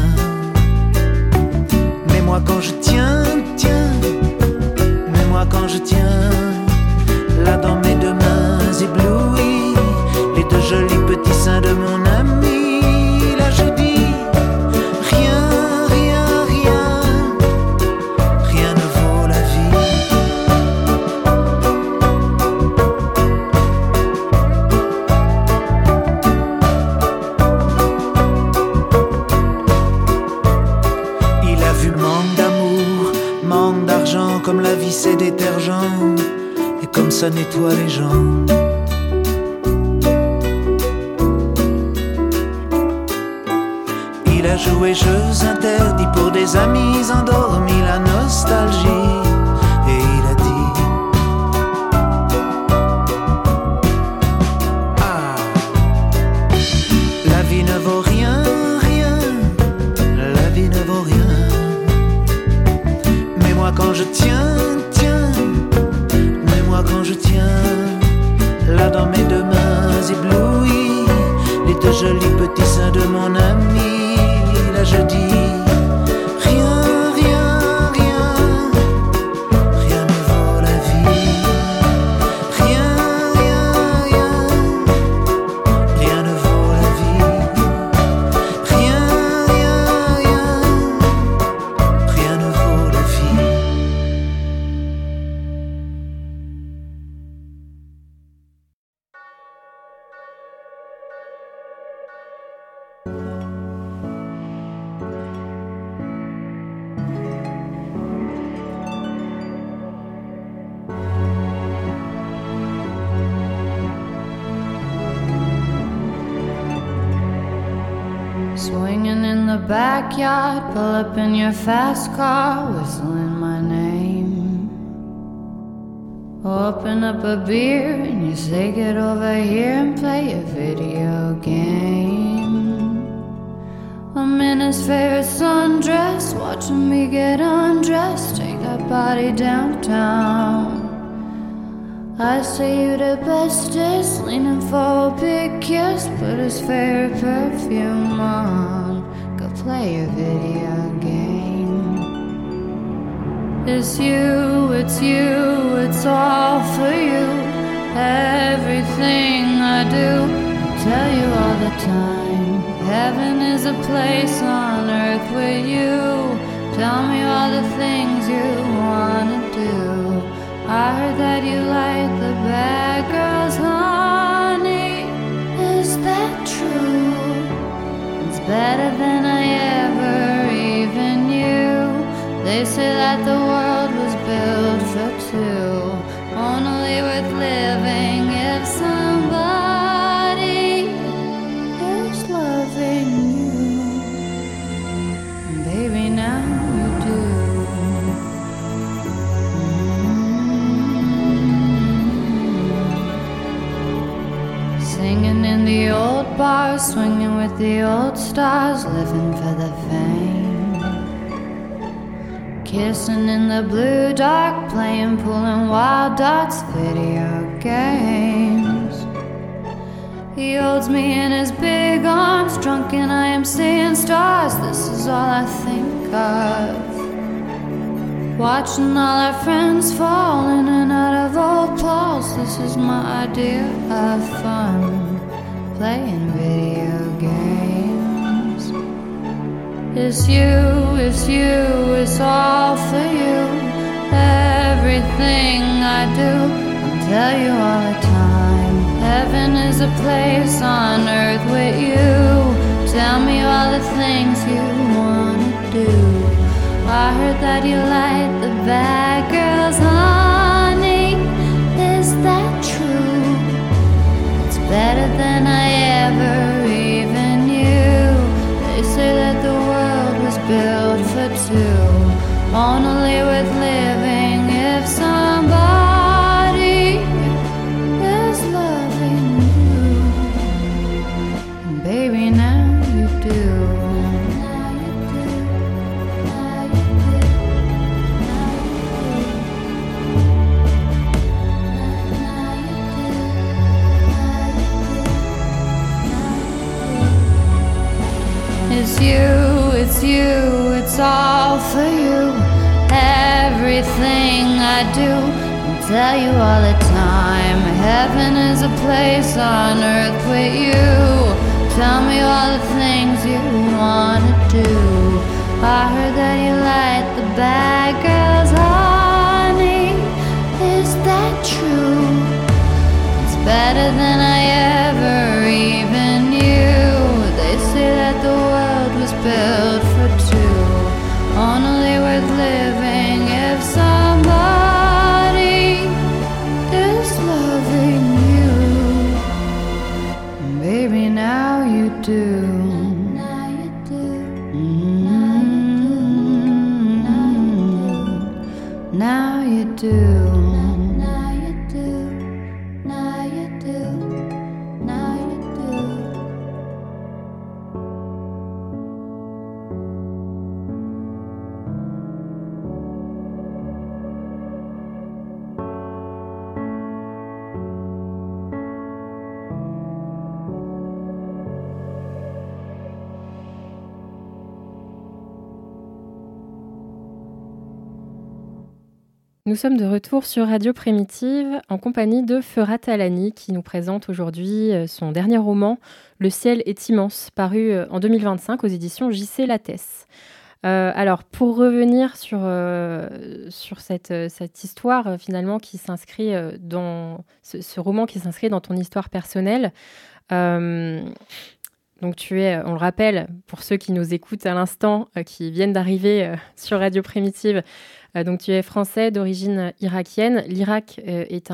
F: Mais moi quand je tiens, tiens, mais moi quand je tiens, là dans mes deux mains éblouies, les deux jolis petits seins de mon ami, là je dis rien, rien, rien, rien ne vaut la vie. Il a vu manque d'amour, manque d'argent, comme la vie c'est détergent, et comme ça nettoie les gens. Il a joué jeux interdits pour des amis endormis, la nostalgie, et il a dit ah, la vie ne vaut rien, rien, la vie ne vaut rien. Mais moi quand je tiens, tiens, mais moi quand je tiens, là dans mes deux mains éblouies, les deux jolis petits seins de mon ami, là je dis rien, rien, rien, rien ne vaut la vie. Rien, rien, rien, rien ne vaut la vie. Rien, rien, rien, rien ne vaut la vie.
G: Swinging in the backyard, pull up in your fast car, whistling my name. Open up a beer and you say get over here and play a video game. I'm in his favorite sundress, watching me get undressed, take that body downtown. I say you the bestest, leaning for a big kiss, put his favorite perfume on, go play a video game. It's you, it's you, it's all for you. Everything I do, I tell you all the time. Heaven is a place on earth with you. Tell me all the things you wanna do. I heard that you like the bad girls, honey. Is that true? It's better than I ever even knew. They say that the world was built for two, only worth living if somebody is loving you. Baby, now you do. Singing in the old bars, swinging with the old stars, living for the fame. Kissing in the blue dark, playing pool and wild dots, video games. He holds me in his big arms, drunk and I am seeing stars. This is all I think of. Watching all our friends fall in and out of old Pauls. This is my idea of fun, playing video games. It's you, it's you, it's all for you. Everything I do, I'll tell you all the time. Heaven is a place on earth with you. Tell me all the things you wanna do. I heard that you like the bad girls, honey. Is that true? It's better than I ever even knew. They say that the world was built for two, only with living if somebody is loving you. And baby, now you do. It's you, it's you, it's all for you. Everything I do, I tell you all the time. Heaven is a place on earth with you. Tell me all the things you wanna do. I heard that you like the bad girls, honey. Is that true? It's better than I ever even knew. They say that the world was built for two, only worth living if somebody is loving you. And baby, now you do. Now you do. Now you do. Now you do. Now you do. Now you do.
B: Nous sommes de retour sur Radio Primitive en compagnie de Feurat Talani qui nous présente aujourd'hui son dernier roman « Le ciel est immense » paru en 2025 aux éditions J.C. Lattès. Alors, pour revenir sur cette histoire finalement qui s'inscrit dans ce roman qui s'inscrit dans ton histoire personnelle, donc tu es, on le rappelle, pour ceux qui nous écoutent à l'instant, qui viennent d'arriver sur Radio Primitive, donc tu es français d'origine irakienne. L'Irak est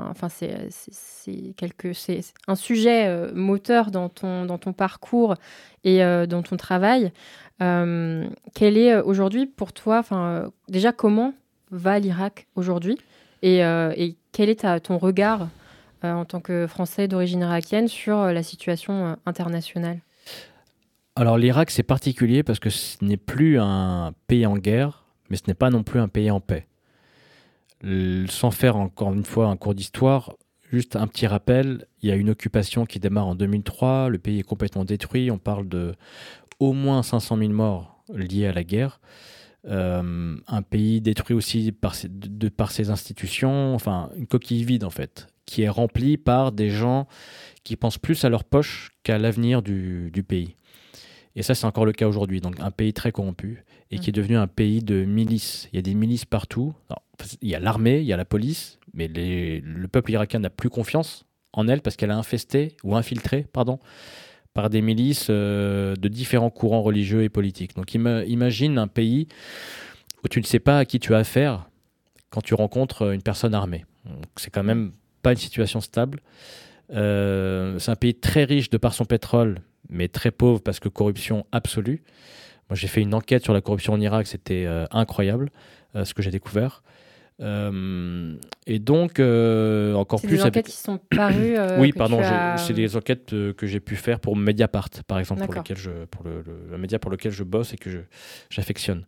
B: c'est un sujet moteur dans ton parcours et dans ton travail. Quel est aujourd'hui pour toi, déjà comment va l'Irak aujourd'hui et quel est ton regard en tant que Français d'origine irakienne sur la situation internationale?
C: Alors l'Irak c'est particulier parce que ce n'est plus un pays en guerre, mais ce n'est pas non plus un pays en paix. Sans faire encore une fois un cours d'histoire, juste un petit rappel, il y a une occupation qui démarre en 2003, le pays est complètement détruit, on parle de au moins 500 000 morts liés à la guerre, un pays détruit aussi par ses institutions, enfin une coquille vide en fait, qui est remplie par des gens qui pensent plus à leur poche qu'à l'avenir du pays. Et ça, c'est encore le cas aujourd'hui. Donc, un pays très corrompu et qui est devenu un pays de milices. Il y a des milices partout. Alors, il y a l'armée, il y a la police, mais le peuple irakien n'a plus confiance en elle parce qu'elle est infiltrée par des milices de différents courants religieux et politiques. Donc, imagine un pays où tu ne sais pas à qui tu as affaire quand tu rencontres une personne armée. Donc, c'est quand même pas une situation stable. C'est un pays très riche de par son pétrole, mais très pauvre parce que corruption absolue. Moi, j'ai fait une enquête sur la corruption en Irak, c'était incroyable ce que j'ai découvert. Et donc, encore
B: c'est
C: plus...
B: des enquêtes qui sont parues
C: oui, pardon, c'est des enquêtes que j'ai pu faire pour Mediapart, par exemple,
B: D'accord.
C: pour le média pour lequel je bosse et que j'affectionne.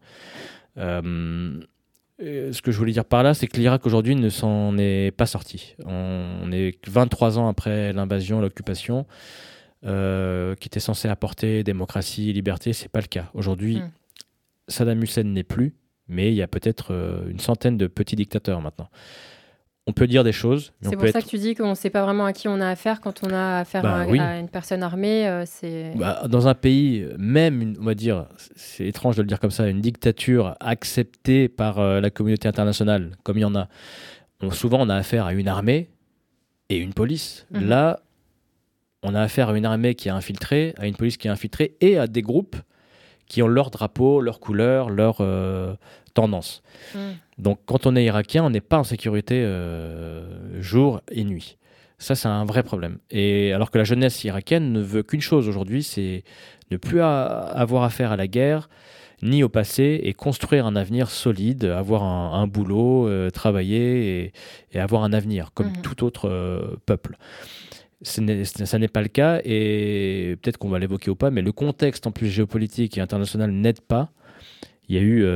C: Ce que je voulais dire par là, c'est que l'Irak aujourd'hui ne s'en est pas sorti. On est 23 ans après l'invasion, l'occupation, qui était censée apporter démocratie, liberté. C'est pas le cas. Aujourd'hui, Saddam Hussein n'est plus, mais il y a peut-être une centaine de petits dictateurs maintenant. On peut dire des choses. Mais
B: c'est pour ça que tu dis qu'on ne sait pas vraiment à qui on a affaire quand on a affaire à une personne armée.
C: Dans un pays, même, on va dire, c'est étrange de le dire comme ça, une dictature acceptée par la communauté internationale, comme il y en a, souvent on a affaire à une armée et une police.
B: Mhm.
C: Là, on a affaire à une armée qui est infiltrée, à une police qui est infiltrée et à des groupes qui ont leur drapeau, leur couleur, leur tendance. Donc quand on est irakien, on n'est pas en sécurité jour et nuit. Ça, c'est un vrai problème. Et alors que la jeunesse irakienne ne veut qu'une chose aujourd'hui, c'est ne plus avoir affaire à la guerre, ni au passé, et construire un avenir solide, avoir un boulot, travailler et avoir un avenir, comme tout autre peuple. Ça n'est pas le cas, et peut-être qu'on va l'évoquer ou pas, mais le contexte en plus géopolitique et international n'aide pas. Il y a eu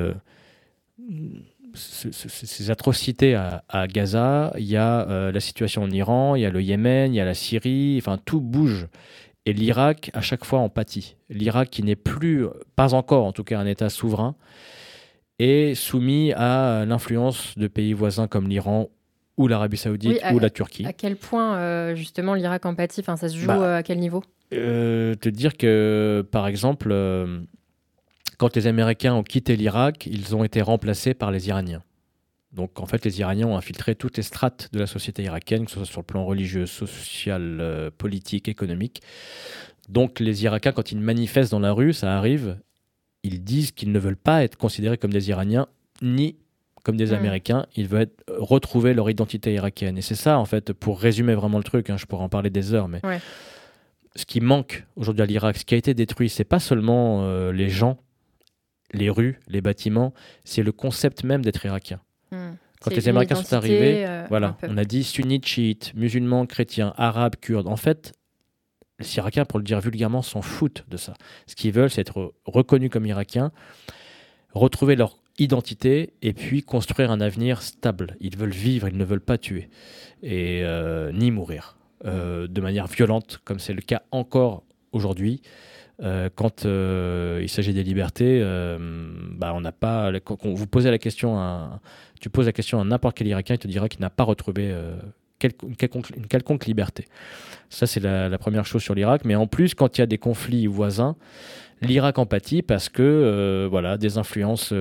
C: ces atrocités à Gaza, il y a la situation en Iran, il y a le Yémen, il y a la Syrie, enfin tout bouge. Et l'Irak, à chaque fois, en pâtit. L'Irak, qui n'est plus, pas encore en tout cas, un État souverain, est soumis à l'influence de pays voisins comme l'Iran ou l'Arabie Saoudite ou la Turquie.
B: À quel point, justement, l'Irak en pâtit, ça se joue à quel niveau ?
C: Te dire que, par exemple, quand les Américains ont quitté l'Irak, ils ont été remplacés par les Iraniens. Donc, en fait, les Iraniens ont infiltré toutes les strates de la société irakienne, que ce soit sur le plan religieux, social, politique, économique. Donc, les Irakiens, quand ils manifestent dans la rue, ça arrive, ils disent qu'ils ne veulent pas être considérés comme des Iraniens, ni comme des Américains. Ils veulent retrouver leur identité irakienne. Et c'est ça, en fait, pour résumer vraiment le truc, je pourrais en parler des heures, mais ce qui manque aujourd'hui à l'Irak, ce qui a été détruit, c'est pas seulement les gens, les rues, les bâtiments, c'est le concept même d'être irakien. Quand les Américains sont arrivés, on a dit sunnites, chiites, musulmans, chrétiens, arabes, kurdes. En fait, les Irakiens, pour le dire vulgairement, s'en foutent de ça. Ce qu'ils veulent, c'est être reconnus comme Irakiens, retrouver leur identité et puis construire un avenir stable. Ils veulent vivre, ils ne veulent pas tuer et ni mourir de manière violente, comme c'est le cas encore aujourd'hui. Quand il s'agit des libertés, on n'a pas. Quand vous posez la question tu poses la question à n'importe quel Irakien, il te dira qu'il n'a pas retrouvé une quelconque liberté. Ça, c'est la première chose sur l'Irak. Mais en plus, quand il y a des conflits voisins, l'Irak en pâtit parce que des influences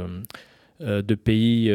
C: de pays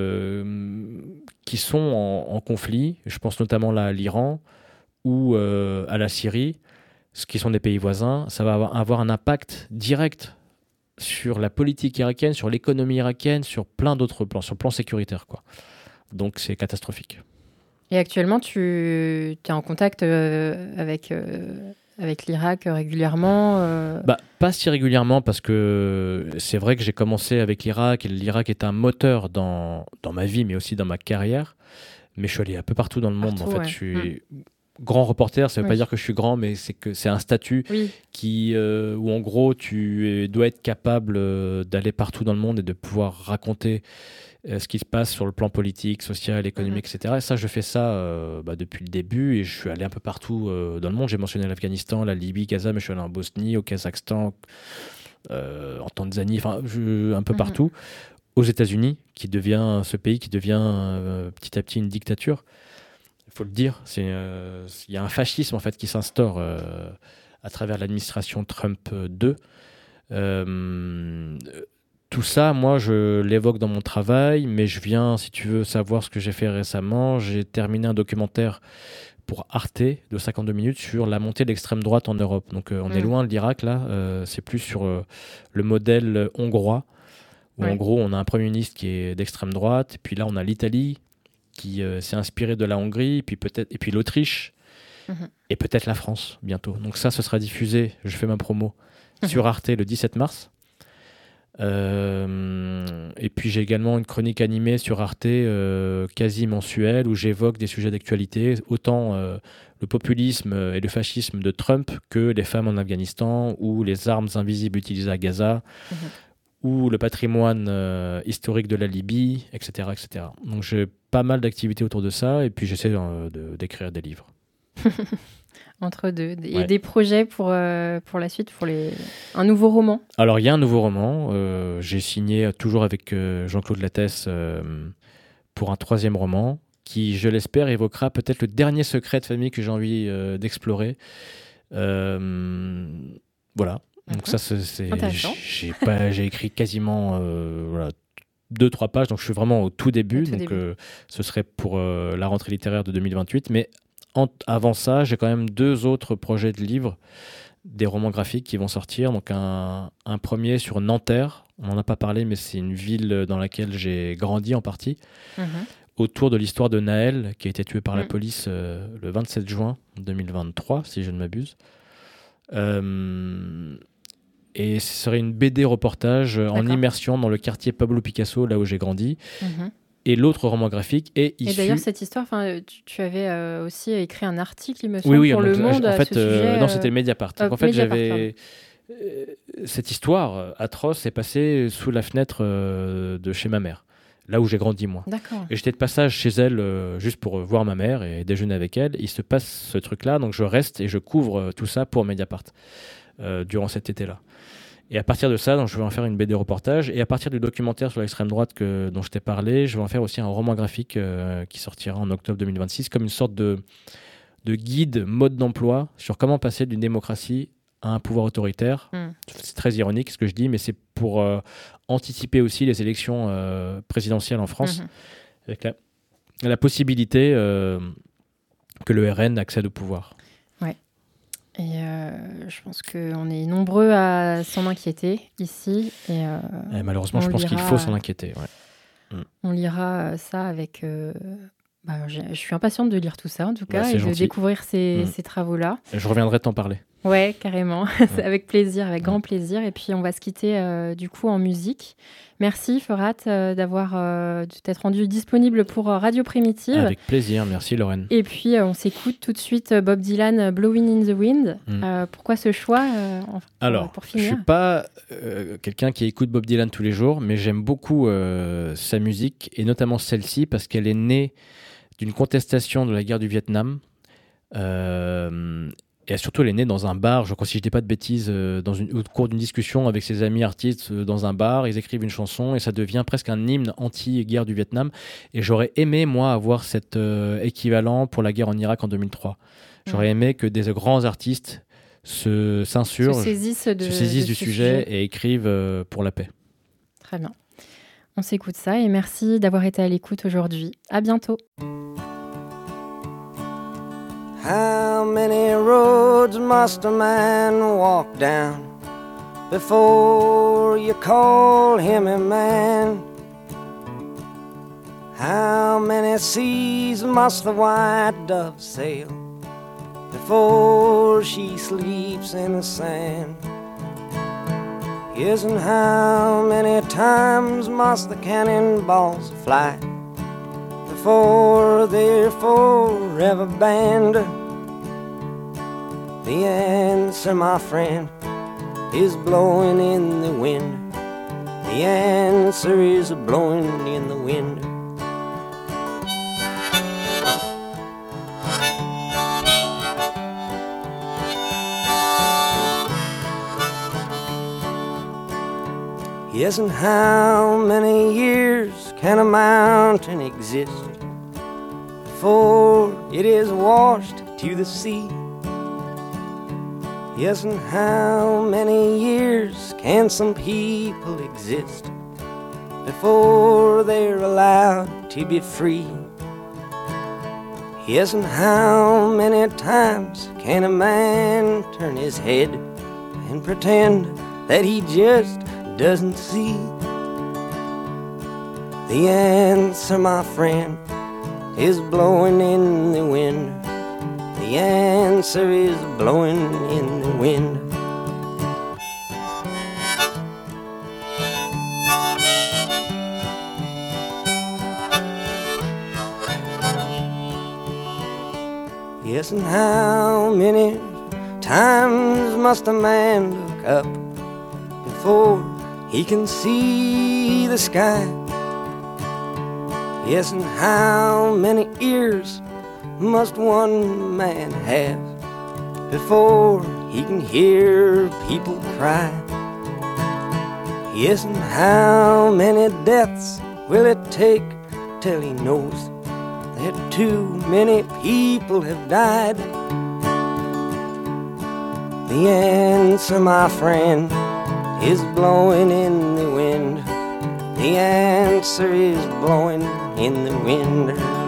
C: qui sont en conflit. Je pense notamment là à l'Iran ou à la Syrie. Ce qui sont des pays voisins, ça va avoir un impact direct sur la politique irakienne, sur l'économie irakienne, sur plein d'autres plans, sur le plan sécuritaire, quoi. Donc c'est catastrophique.
B: Et actuellement, tu es en contact avec l'Irak régulièrement
C: Pas si régulièrement, parce que c'est vrai que j'ai commencé avec l'Irak, et l'Irak est un moteur dans ma vie, mais aussi dans ma carrière. Mais je suis allé un peu partout dans le monde, en fait. Je suis... Grand reporter, ça ne veut pas dire que je suis grand, mais c'est que c'est un statut où en gros tu dois être capable d'aller partout dans le monde et de pouvoir raconter ce qui se passe sur le plan politique, social, économique, etc. Et ça, je fais ça depuis le début et je suis allé un peu partout dans le monde. J'ai mentionné l'Afghanistan, la Libye, Gaza, mais je suis allé en Bosnie, au Kazakhstan, en Tanzanie, un peu partout. Aux États-Unis, ce pays qui devient petit à petit une dictature. Il faut le dire, il y a un fascisme en fait qui s'instaure à travers l'administration Trump 2. Tout ça, moi, je l'évoque dans mon travail, mais je viens, si tu veux savoir ce que j'ai fait récemment, j'ai terminé un documentaire pour Arte de 52 minutes sur la montée de l'extrême droite en Europe. Donc on est loin de l'Irak là, c'est plus sur le modèle hongrois, où en gros on a un Premier ministre qui est d'extrême droite, et puis là on a l'Italie, qui s'est inspiré de la Hongrie, et puis l'Autriche, et peut-être la France bientôt. Donc ça, ce sera diffusé, je fais ma promo, sur Arte le 17 mars. Et puis j'ai également une chronique animée sur Arte, quasi mensuelle, où j'évoque des sujets d'actualité, autant le populisme et le fascisme de Trump que les femmes en Afghanistan, ou les armes invisibles utilisées à Gaza, ou le patrimoine historique de la Libye, etc., etc. Donc j'ai pas mal d'activités autour de ça, et puis j'essaie d'écrire des livres.
B: Entre deux. Et des projets pour la suite, un nouveau roman?
C: Alors il y a un nouveau roman, j'ai signé toujours avec Jean-Claude Lattès pour un 3e roman, qui, je l'espère, évoquera peut-être le dernier secret de famille que j'ai envie d'explorer. Voilà. Donc ça, j'ai écrit quasiment 2-3 pages, donc je suis vraiment au tout début. Ce serait pour la rentrée littéraire de 2028. Mais avant ça, j'ai quand même 2 autres projets de livres, des romans graphiques qui vont sortir. Donc un premier sur Nanterre, on n'en a pas parlé, mais c'est une ville dans laquelle j'ai grandi en partie, autour de l'histoire de Naël, qui a été tué par la police le 27 juin 2023, si je ne m'abuse. Et ce serait une BD reportage en immersion dans le quartier Pablo Picasso, là où j'ai grandi. Et l'autre roman graphique est issu...
B: Et d'ailleurs, cette histoire, tu avais aussi écrit un article, il me semble, pour Le Monde
C: en fait,
B: à ce sujet.
C: Non, c'était Mediapart. En fait, j'avais... cette histoire atroce est passée sous la fenêtre de chez ma mère, là où j'ai grandi, moi.
B: D'accord.
C: Et j'étais de passage chez elle juste pour voir ma mère et déjeuner avec elle. Il se passe ce truc-là, donc je reste et je couvre tout ça pour Mediapart durant cet été-là. Et à partir de ça, donc, je vais en faire une BD reportage. Et à partir du documentaire sur l'extrême droite dont je t'ai parlé, je vais en faire aussi un roman graphique qui sortira en octobre 2026, comme une sorte de guide mode d'emploi sur comment passer d'une démocratie à un pouvoir autoritaire. C'est très ironique ce que je dis, mais c'est pour anticiper aussi les élections présidentielles en France, avec la possibilité que le RN accède au pouvoir.
B: Ouais. Et je pense qu'on est nombreux à s'en inquiéter ici. Et
C: malheureusement, je pense qu'il faut s'en inquiéter. Ouais.
B: On lira ça avec... je suis impatiente de lire tout ça, en tout cas, et de découvrir ces travaux-là.
C: Je reviendrai t'en parler.
B: Ouais, carrément. Avec plaisir, avec grand plaisir. Et puis, on va se quitter du coup en musique. Merci, Forat, d'être rendu disponible pour Radio Primitive.
C: Avec plaisir. Merci, Lorraine.
B: Et puis, on s'écoute tout de suite Bob Dylan, Blowing in the Wind. Pourquoi ce choix
C: Alors,
B: pour finir?
C: je ne suis pas quelqu'un qui écoute Bob Dylan tous les jours, mais j'aime beaucoup sa musique, et notamment celle-ci, parce qu'elle est née d'une contestation de la guerre du Vietnam. Et surtout, elle est née dans un bar, je crois, si je ne dis pas de bêtises, au cours d'une discussion avec ses amis artistes dans un bar. Ils écrivent une chanson et ça devient presque un hymne anti-guerre du Vietnam. Et j'aurais aimé, moi, avoir cet équivalent pour la guerre en Irak en 2003. J'aurais aimé que des grands artistes s'insurgent, se saisissent du sujet et écrivent pour la paix.
B: Très bien. On s'écoute ça et merci d'avoir été à l'écoute aujourd'hui. À bientôt.
F: How many roads must a man walk down before you call him a man? How many seas must the white dove sail before she sleeps in the sand? Yes, and how many times must the cannonballs fly before they're forever banned? The answer, my friend, is blowing in the wind. The answer is blowing in the wind. Yes, and how many years can a mountain exist before it is washed to the sea? Yes, and how many years can some people exist before they're allowed to be free? Yes, and how many times can a man turn his head and pretend that he just doesn't see? The answer, my friend, is blowing in the wind. The answer is blowing in the wind. Yes, and how many times must a man look up before he can see the sky? Yes, and how many ears must one man have before he can hear people cry? Yes, and how many deaths will it take till he knows
H: that too many people have died? The answer, my friend, is blowing in the wind. The answer is blowing in the wind.